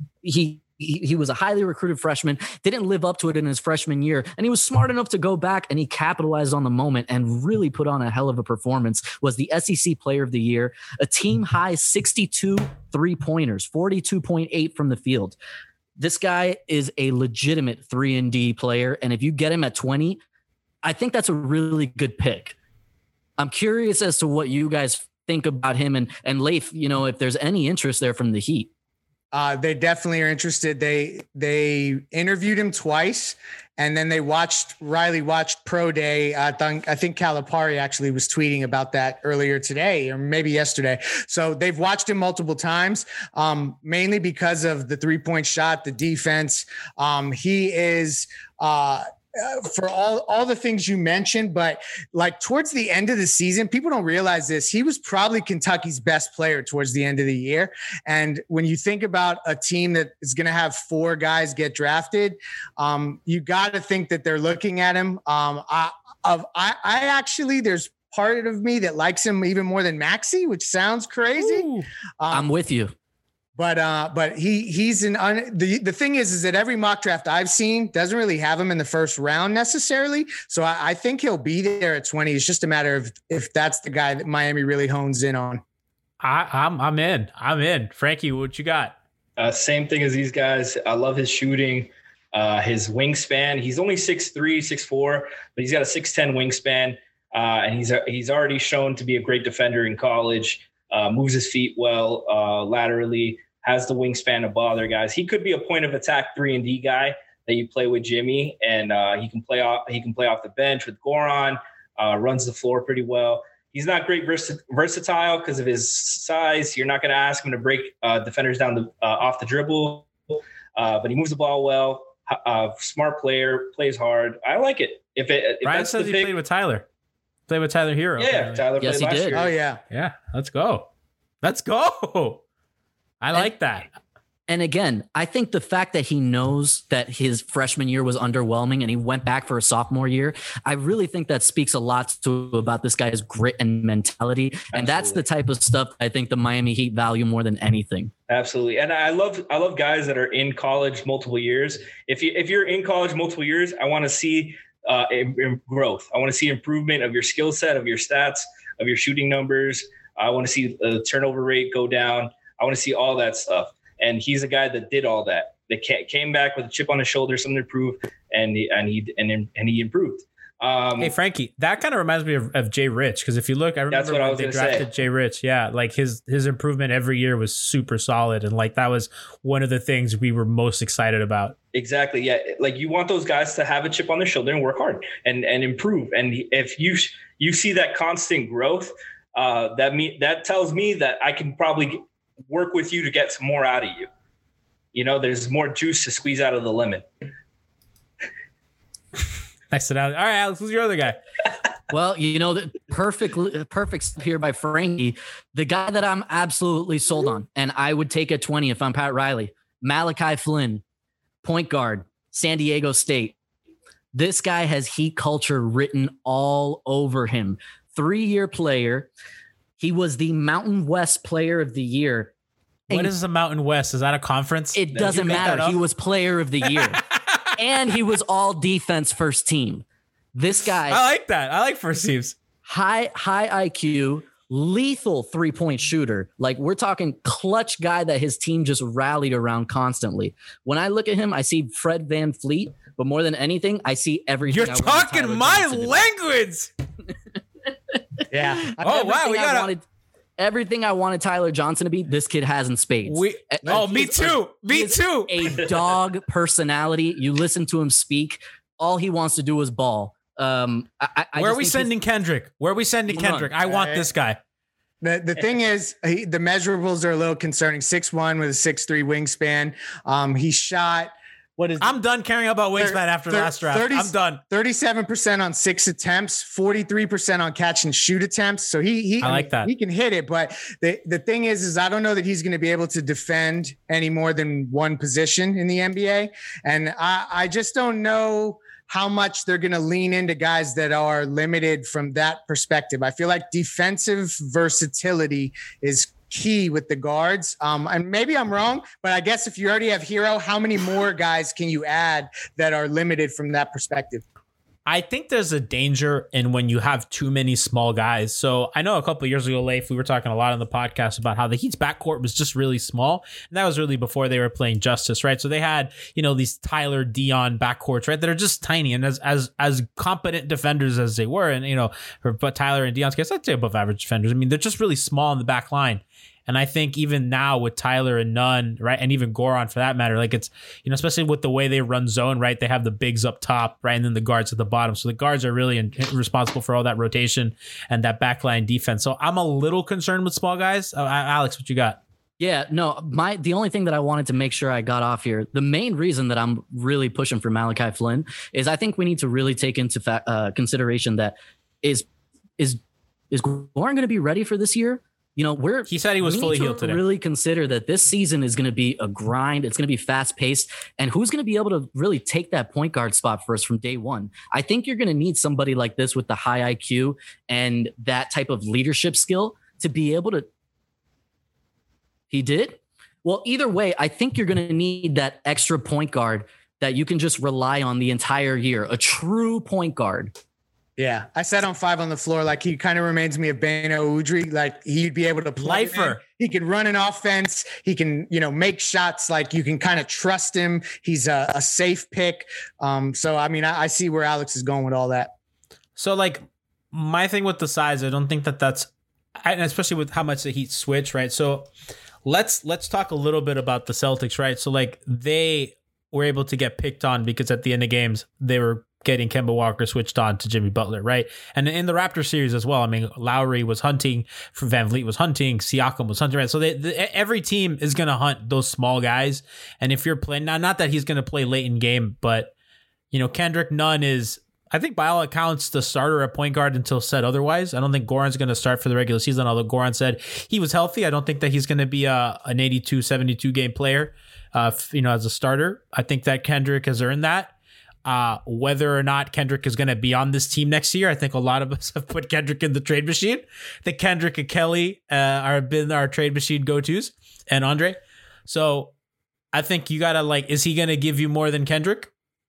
He was a highly recruited freshman, didn't live up to it in his freshman year, and he was smart enough to go back and he capitalized on the moment and really put on a hell of a performance. Was the SEC Player of the Year, a team high 62 3-pointers, 42.8 from the field. This guy is a legitimate 3-and-D player, and if you get him at 20, I think that's a really good pick. I'm curious as to what you guys think about him and Leif, if there's any interest there from the Heat. They definitely are interested. They interviewed him twice, and then Riley watched Pro Day. I think Calipari actually was tweeting about that earlier today or maybe yesterday. So they've watched him multiple times, mainly because of the 3-point shot, the defense. He is for all the things you mentioned, but like towards the end of the season, people don't realize this. He was probably Kentucky's best player towards the end of the year. And when you think about a team that is going to have 4 guys get drafted, you got to think that they're looking at him. I actually, there's part of me that likes him even more than Maxey, which sounds crazy. I'm with you. But he's the thing is that every mock draft I've seen doesn't really have him in the first round necessarily. So I think he'll be there at 20. It's just a matter of if that's the guy that Miami really hones in on. I'm in. Frankie, what you got? Same thing as these guys. I love his shooting, his wingspan. He's only 6'3", 6'4", but he's got a 6'10" wingspan. And he's already shown to be a great defender in college. Moves his feet well laterally, has the wingspan to bother guys. He could be a point of attack 3-and-D guy that you play with Jimmy, and he can play off the bench with Goran. Runs the floor pretty well. He's not great versatile because of his size. You're not going to ask him to break defenders down off the dribble, but he moves the ball well. Smart player, plays hard. I like it. If Ryan says he played with Tyler. Played with Tyler Hero. Yeah, Tyler yes, he did. Year. Oh, yeah. Yeah, let's go. I like that. And again, I think the fact that he knows that his freshman year was underwhelming and he went back for a sophomore year, I really think that speaks a lot about this guy's grit and mentality. Absolutely. And that's the type of stuff I think the Miami Heat value more than anything. Absolutely. And I love guys that are in college multiple years. If you're in college multiple years, I want to see growth. I want to see improvement of your skill set, of your stats, of your shooting numbers. I want to see the turnover rate go down. I want to see all that stuff. And he's a guy that did all that. That came back with a chip on his shoulder, something to prove, and he improved. Hey Frankie, that kind of reminds me of Jay Rich, because if you look, I remember when they drafted Jay Rich. Yeah, like his improvement every year was super solid, and like that was one of the things we were most excited about. Exactly. Yeah, like you want those guys to have a chip on their shoulder and work hard and improve. And if you see that constant growth, that tells me that I can probably work with you to get some more out of you. There's more juice to squeeze out of the lemon. Nice. All right, Alex, who's your other guy? Well, the perfect step here by Frankie, the guy that I'm absolutely sold on, and I would take at 20 if I'm Pat Riley, Malachi Flynn, point guard, San Diego State. This guy has Heat culture written all over him. 3-year player. He was the Mountain West Player of the Year. What is the Mountain West? Is that a conference? It doesn't matter. He was Player of the Year. And he was all defense first team. This guy. I like that. I like first teams. High IQ, lethal 3-point shooter. Like we're talking clutch guy that his team just rallied around constantly. When I look at him, I see Fred VanVleet, but more than anything, I see everything. You're talking my language. Yeah. Oh, wow. Everything I wanted Tyler Johnson to be, this kid has in spades. Me too. Me too. A dog personality. You listen to him speak. All he wants to do is ball. Where are we sending Kendrick? I want this guy. The thing is, the measurables are a little concerning. 6'1" with a 6'3" wingspan. He shot. I'm done caring about wingspan after last draft. I'm done. 37% on 6 attempts, 43% on catch and shoot attempts. So I like that. He can hit it, but the thing is I don't know that he's going to be able to defend any more than one position in the NBA. And I just don't know how much they're going to lean into guys that are limited from that perspective. I feel like defensive versatility is key with the guards. And maybe I'm wrong, but I guess if you already have Hero, how many more guys can you add that are limited from that perspective? I think there's a danger in when you have too many small guys. So I know a couple of years ago, Leif, we were talking a lot on the podcast about how the Heat's backcourt was just really small. And that was really before they were playing Justice, right? So they had, these Tyler Dion backcourts, right? That are just tiny. And as competent defenders as they were, and, but Tyler and Dion's case, I'd say above average defenders. I mean, they're just really small in the back line. And I think even now with Tyler and Nunn, right, and even Goran for that matter, like it's, especially with the way they run zone, right, they have the bigs up top, right, and then the guards at the bottom. So the guards are really responsible for all that rotation and that backline defense. So I'm a little concerned with small guys. Alex, what you got? Yeah, no, the only thing that I wanted to make sure I got off here, the main reason that I'm really pushing for Malachi Flynn is I think we need to really take into consideration that is Goran going to be ready for this year? He said he was fully healed today. Really consider that this season is going to be a grind. It's going to be fast paced. And who's going to be able to really take that point guard spot for us from day one? I think you're going to need somebody like this with the high IQ and that type of leadership skill to be able to. He did? Well, either way, I think you're going to need that extra point guard that you can just rely on the entire year. A true point guard. Yeah, I said on 5 on the floor, like he kind of reminds me of Beno Udrih. Like he'd be able to play. He can run an offense. He can, make shots. Like you can kind of trust him. He's a safe pick. So I mean, I see where Alex is going with all that. So like my thing with the size, I don't think that's, and especially with how much the Heat switch, right? So let's talk a little bit about the Celtics, right? So like they were able to get picked on because at the end of games they were getting Kemba Walker switched on to Jimmy Butler, right? And in the Raptors series as well, I mean, Lowry was hunting, Van Vliet was hunting, Siakam was hunting, right? So every team is going to hunt those small guys. And if you're playing, now, not that he's going to play late in game, but, Kendrick Nunn is, I think by all accounts, the starter at point guard until said otherwise. I don't think Goran's going to start for the regular season, although Goran said he was healthy. I don't think that he's going to be an 82, 72 game player, as a starter. I think that Kendrick has earned that. Whether or not Kendrick is going to be on this team next year, I think a lot of us have put Kendrick in the trade machine. I think Kendrick and Kelly have been our trade machine go-tos, and Andre. So I think you got to is he going to give you more than Kendrick?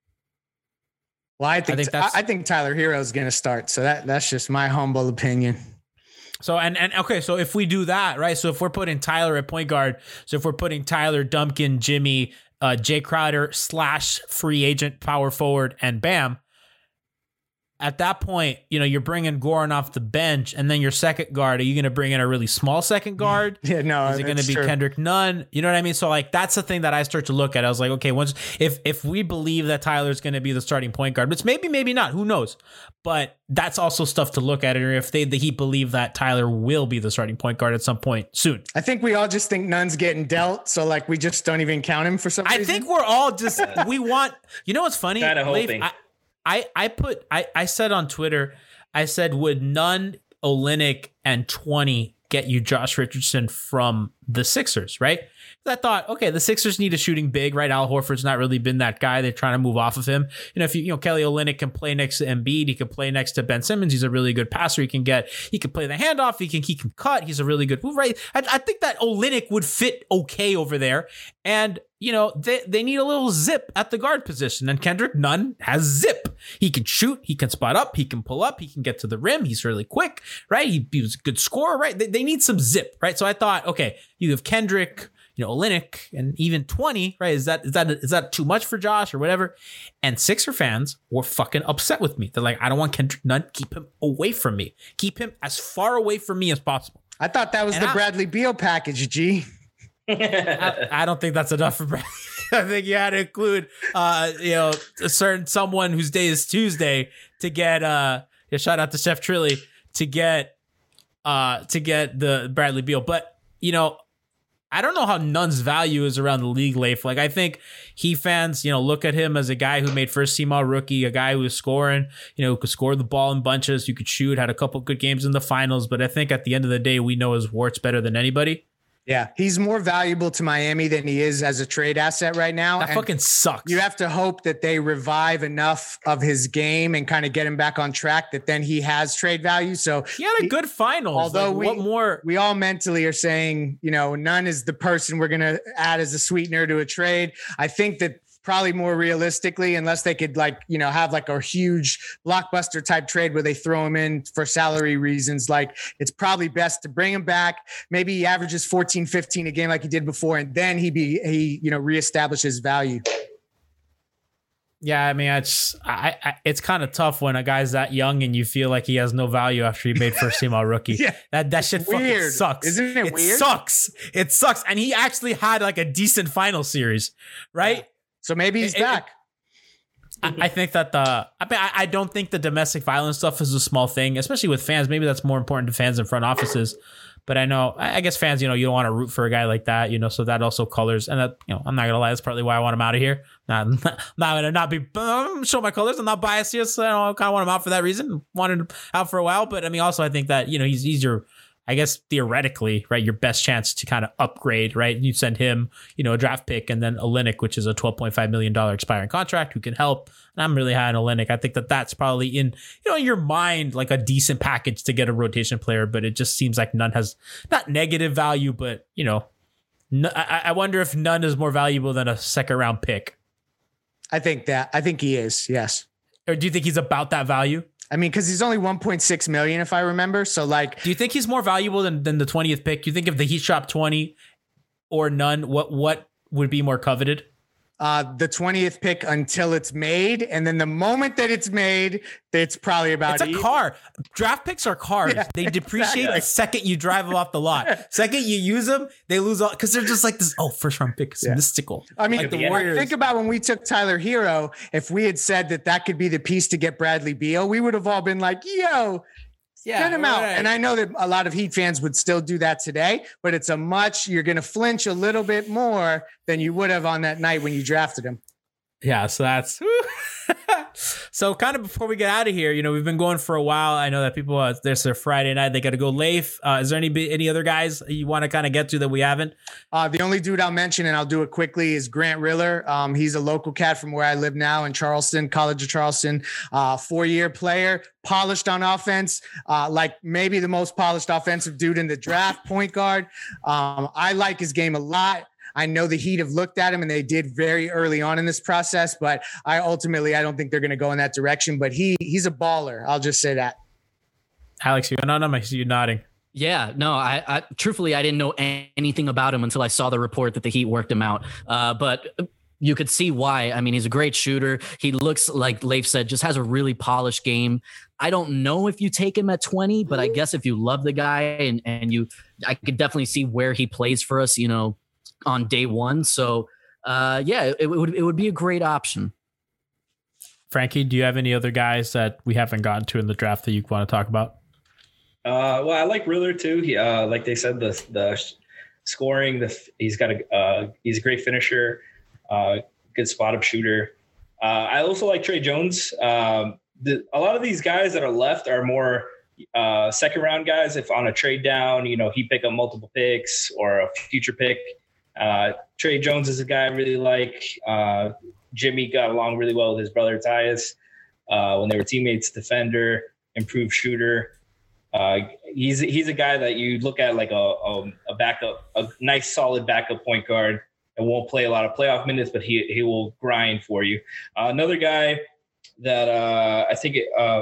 Well, I think Tyler Hero is going to start. So that's just my humble opinion. So, and okay, so if we do that, right? So if we're putting Tyler at point guard, so if we're putting Tyler, Dumpkin, Jimmy, Jay Crowder / free agent power forward and Bam, at that point, you're bringing Goran off the bench, and then your second guard, are you going to bring in a really small second guard? Yeah, no, is it going to be true. Kendrick Nunn? You know what I mean? So that's the thing that I start to look at. I was like, okay, if we believe that Tyler's going to be the starting point guard, which maybe not, who knows? But that's also stuff to look at. Or if the Heat believe that Tyler will be the starting point guard at some point soon. I think we all just think Nunn's getting dealt, so we just don't even count him for some reason. I think we're all just we want. You know what's funny? Kind of hoping. I said on Twitter, I said, would Nunn, Olynyk, and 20 get you Josh Richardson from the Sixers, right? I thought, okay, the Sixers need a shooting big, right? Al Horford's not really been that guy. They're trying to move off of him. If Kelly Olynyk can play next to Embiid, he can play next to Ben Simmons. He's a really good passer. He can play the handoff. He can cut. He's a really good move, right? I think that Olynyk would fit okay over there. And they need a little zip at the guard position, and Kendrick Nunn has zip. He can shoot, he can spot up, he can pull up, he can get to the rim. He's really quick, right? He was a good scorer, right? They need some zip, right? So I thought, okay, you have Kendrick, Olynyk, and even 20, right? Is that too much for Josh or whatever? And Sixer fans were fucking upset with me. They're like, I don't want Kendrick Nunn. Keep him away from me. Keep him as far away from me as possible. I thought that was the Bradley Beal package, G. I don't think that's enough for Bradley. I think you had to include, a certain someone whose day is Tuesday to get, shout out to Chef Trilly, to get to get the Bradley Beal. But, you know, I don't know how Nunn's value is around the league, Leif. Like, I think Heat fans, you know, look at him as a guy who made first team all rookie, a guy who was scoring, you know, who could score the ball in bunches, you could shoot, had a couple good games in the finals. But I think at the end of the day, we know his warts better than anybody. Yeah, he's more valuable to Miami than he is as a trade asset right now. That fucking sucks. You have to hope that they revive enough of his game and kind of get him back on track that then he has trade value. So he had a good finals. Although like, we all mentally are saying, you know, Nunn is the person we're going to add as a sweetener to a trade. I think that probably more realistically, unless they could like, you know, have like a huge blockbuster type trade where they throw him in for salary reasons, like it's probably best to bring him back. Maybe he averages 14, 15 a game like he did before. And then he, you know, reestablishes value. Yeah. I mean, it's kind of tough when a guy's that young and you feel like he has no value after he made first team all rookie. Yeah, that shit fucking sucks. Isn't it weird? It sucks. And he actually had like a decent final series, right? Yeah. So maybe he's back. I think that I don't think the domestic violence stuff is a small thing, especially with fans. Maybe that's more important to fans in front offices. But I guess fans, you know, you don't want to root for a guy like that, you know, so that also colors. And that, you know, I'm not going to lie, that's partly why I want him out of here. Not going to not be show my colors. I'm not biased here. So I kind of want him out for that reason. Wanted him out for a while. But I mean, also, I think that, you know, he's your, I guess theoretically, right, your best chance to kind of upgrade, right? You send him, you know, a draft pick and then Olynyk, which is a $12.5 million expiring contract, who can help. And I'm really high on Olynyk. I think that that's probably in, you know, your mind, like a decent package to get a rotation player, but it just seems like Nunn has not negative value, but, you know, I wonder if Nunn is more valuable than a second round pick. I think he is, yes. Or do you think he's about that value? I mean, because he's only 1.6 million, if I remember. So, like, do you think he's more valuable than the 20th pick? Do you think if the Heat shop 20 or Nunn, what would be more coveted? The 20th pick until it's made, and then the moment that it's made, it's probably about. It's a car. Draft picks are cars. Yeah, they depreciate the second you drive them off the lot. Second you use them, they lose all because they're just like this. Oh, first round pick is mystical. I mean, like the Warriors. Think about when we took Tyler Hero. If we had said that could be the piece to get Bradley Beal, we would have all been like, "Yo." Get him out. And I know that a lot of Heat fans would still do that today, but it's you're going to flinch a little bit more than you would have on that night when you drafted him. Yeah. So that's, so kind of before we get out of here, you know, we've been going for a while. I know that people, there's their Friday night, they got to go. Leif, is there any other guys you want to kind of get to that we haven't? The only dude I'll mention, and I'll do it quickly, is Grant Riller. He's a local cat from where I live now in Charleston, College of Charleston, 4-year player, polished on offense, like maybe the most polished offensive dude in the draft, point guard. I like his game a lot. I know the Heat have looked at him, and they did very early on in this process, but I don't think they're going to go in that direction. But he's a baller. I'll just say that. Alex, I see you nodding. Yeah, no, I truthfully, I didn't know anything about him until I saw the report that the Heat worked him out. But you could see why. I mean, he's a great shooter. He looks, like Leif said, just has a really polished game. I don't know if you take him at 20, but I guess if you love the guy I could definitely see where he plays for us, you know, on day one. So it would be a great option. Frankie, do you have any other guys that we haven't gotten to in the draft that you want to talk about? Well, I like Riller too. He, like they said, the scoring, he's a great finisher, good spot up shooter. I also like Trey Jones. A lot of these guys that are left are more second round guys. If on a trade down, you know, he pick up multiple picks or a future pick. Trey Jones is a guy I really like. Jimmy got along really well with his brother Tyus when they were teammates. Defender, improved shooter. He's a guy that you look at like a backup, a nice solid backup point guard, and won't play a lot of playoff minutes, but he will grind for you. Another guy that I think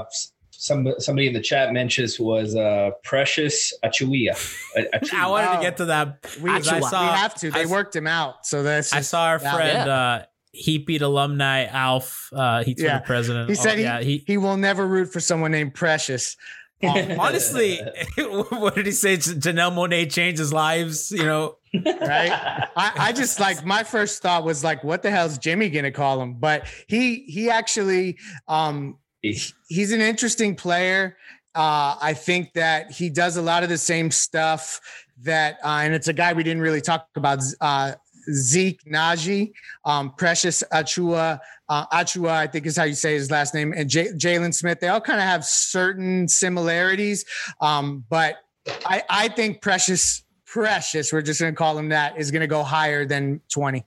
somebody in the chat mentions was Precious Achiuwa. I wanted to get to that. We have to. They worked him out. So I saw our friend Heat Beat alumni Alf. He's the president. He said he will never root for someone named Precious. Honestly, what did he say? Janelle Monáe changes lives, you know? Right. I just like, my first thought was like, what the hell is Jimmy going to call him? But he actually, he's an interesting player. I think that he does a lot of the same stuff that, and it's a guy we didn't really talk about, Zeke Naji, Precious Achua, I think is how you say his last name, and Jalen Smith. They all kind of have certain similarities, but I think Precious, we're just going to call him that, is going to go higher than 20.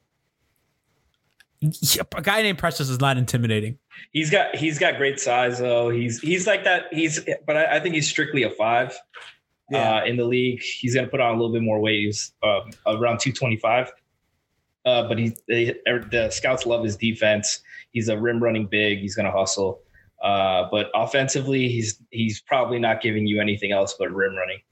Yep, a guy named Precious is not intimidating. He's got great size though. He's like that. But I think he's strictly a 5 in the league. He's going to put on a little bit more weight. He's around 225. But the scouts love his defense. He's a rim running big. He's going to hustle. But offensively, he's probably not giving you anything else but rim running.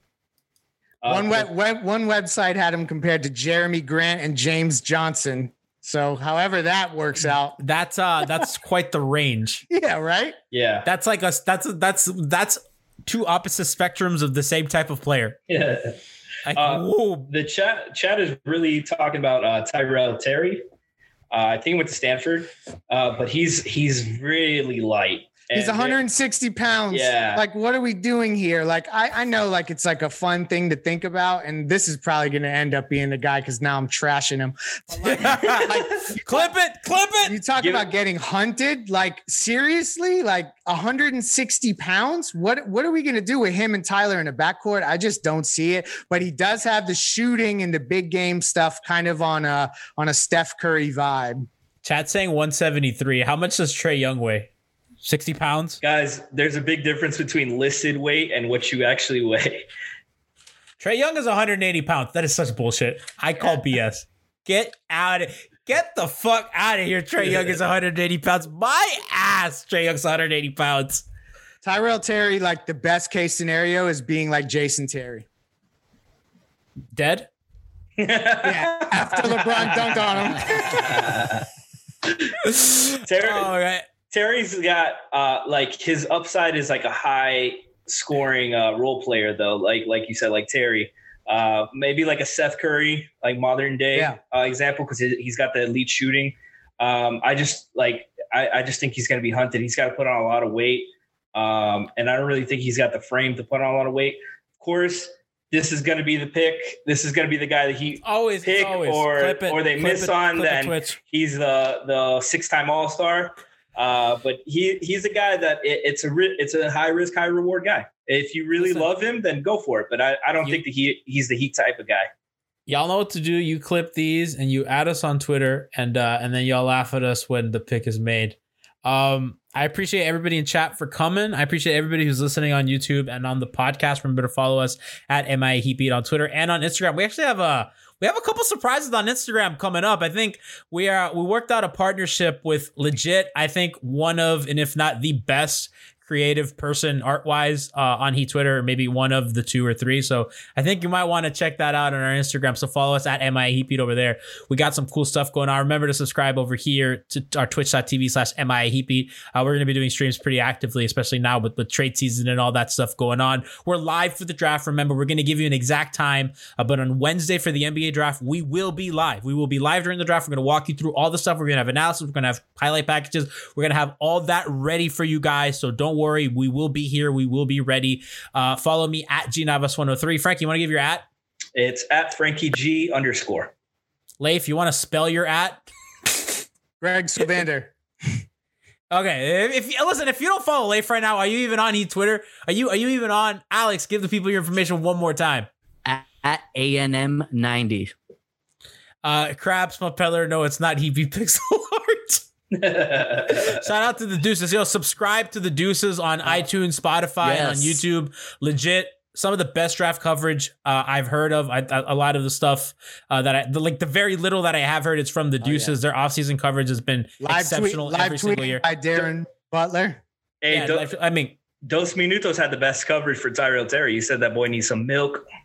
One website had him compared to Jeremy Grant and James Johnson. So however that works out, that's quite the range. Yeah. Right. Yeah. That's like that's two opposite spectrums of the same type of player. Yeah. The chat is really talking about Tyrell Terry. I think he went to Stanford, but he's really light. He's 160 pounds. Yeah. Like, what are we doing here? Like, I know, like, it's like a fun thing to think about. And this is probably going to end up being the guy because now I'm trashing him. Like, clip it. You talk about getting hunted. Like, seriously? Like, 160 pounds? What are we going to do with him and Tyler in the backcourt? I just don't see it. But he does have the shooting and the big game stuff kind of on a Steph Curry vibe. Chat saying 173. How much does Trae Young weigh? 60 pounds? Guys, there's a big difference between listed weight and what you actually weigh. Trae Young is 180 pounds. That is such bullshit. I call BS. Get the fuck out of here. Trae Young is 180 pounds. My ass. Trae Young's 180 pounds. Tyrell Terry, like, the best case scenario is being like Jason Terry. Dead? Yeah, after LeBron dunked on him. Terry, all right. Terry's got like his upside is like a high scoring role player though, like you said, like Terry, maybe like a Seth Curry, like modern day example, because he's got the elite shooting. I just think he's going to be hunted. He's got to put on a lot of weight, and I don't really think he's got the frame to put on a lot of weight. Of course, this is going to be the pick. This is going to be the guy that he always pick, or they miss on. Then he's the 6-time All-Star. But he's a guy that it's a high risk, high reward guy. If you really love him, then go for it. But I don't think that he's the Heat type of guy. Y'all know what to do. You clip these and you add us on Twitter, and then y'all laugh at us when the pick is made. I appreciate everybody in chat for coming. I appreciate everybody who's listening on YouTube and on the podcast. Remember to follow us at MIA Heatbeat on Twitter and on Instagram. We actually have a couple surprises on Instagram coming up. I think we worked out a partnership with legit, I think one of, and if not the best creative person art-wise on Heat Twitter, or maybe one of the 2 or 3. So I think you might want to check that out on our Instagram. So follow us at MIA Heatbeat over there. We got some cool stuff going on. Remember to subscribe over here to our twitch.tv/MIA Heatbeat. We're going to be doing streams pretty actively, especially now with trade season and all that stuff going on. We're live for the draft. Remember, we're going to give you an exact time, but on Wednesday for the NBA draft, we will be live. We will be live during the draft. We're going to walk you through all the stuff. We're going to have analysis. We're going to have highlight packages. We're going to have all that ready for you guys. So don't worry. We will be here. We will be ready. Follow me at GNavas103. Frank, you want to give your at? It's at FrankieG_. Leif, you want to spell your at? Greg Sylvander. Okay. If you don't follow Leif right now, are you even on Heat Twitter? Are you even on? Alex, give the people your information one more time. At ANM90. Crabs, Peller. No, it's not Heat Pixel Art. Shout out to the Deuces. Subscribe to the Deuces on iTunes, Spotify, and on YouTube. Legit, some of the best draft coverage I've heard of. A lot of the stuff the very little that I have heard, it's from the Deuces. Their offseason coverage has been exceptional every single year. By Darren Butler. Hey, Dos Minutos had the best coverage for Tyrell Terry. You said that boy needs some milk.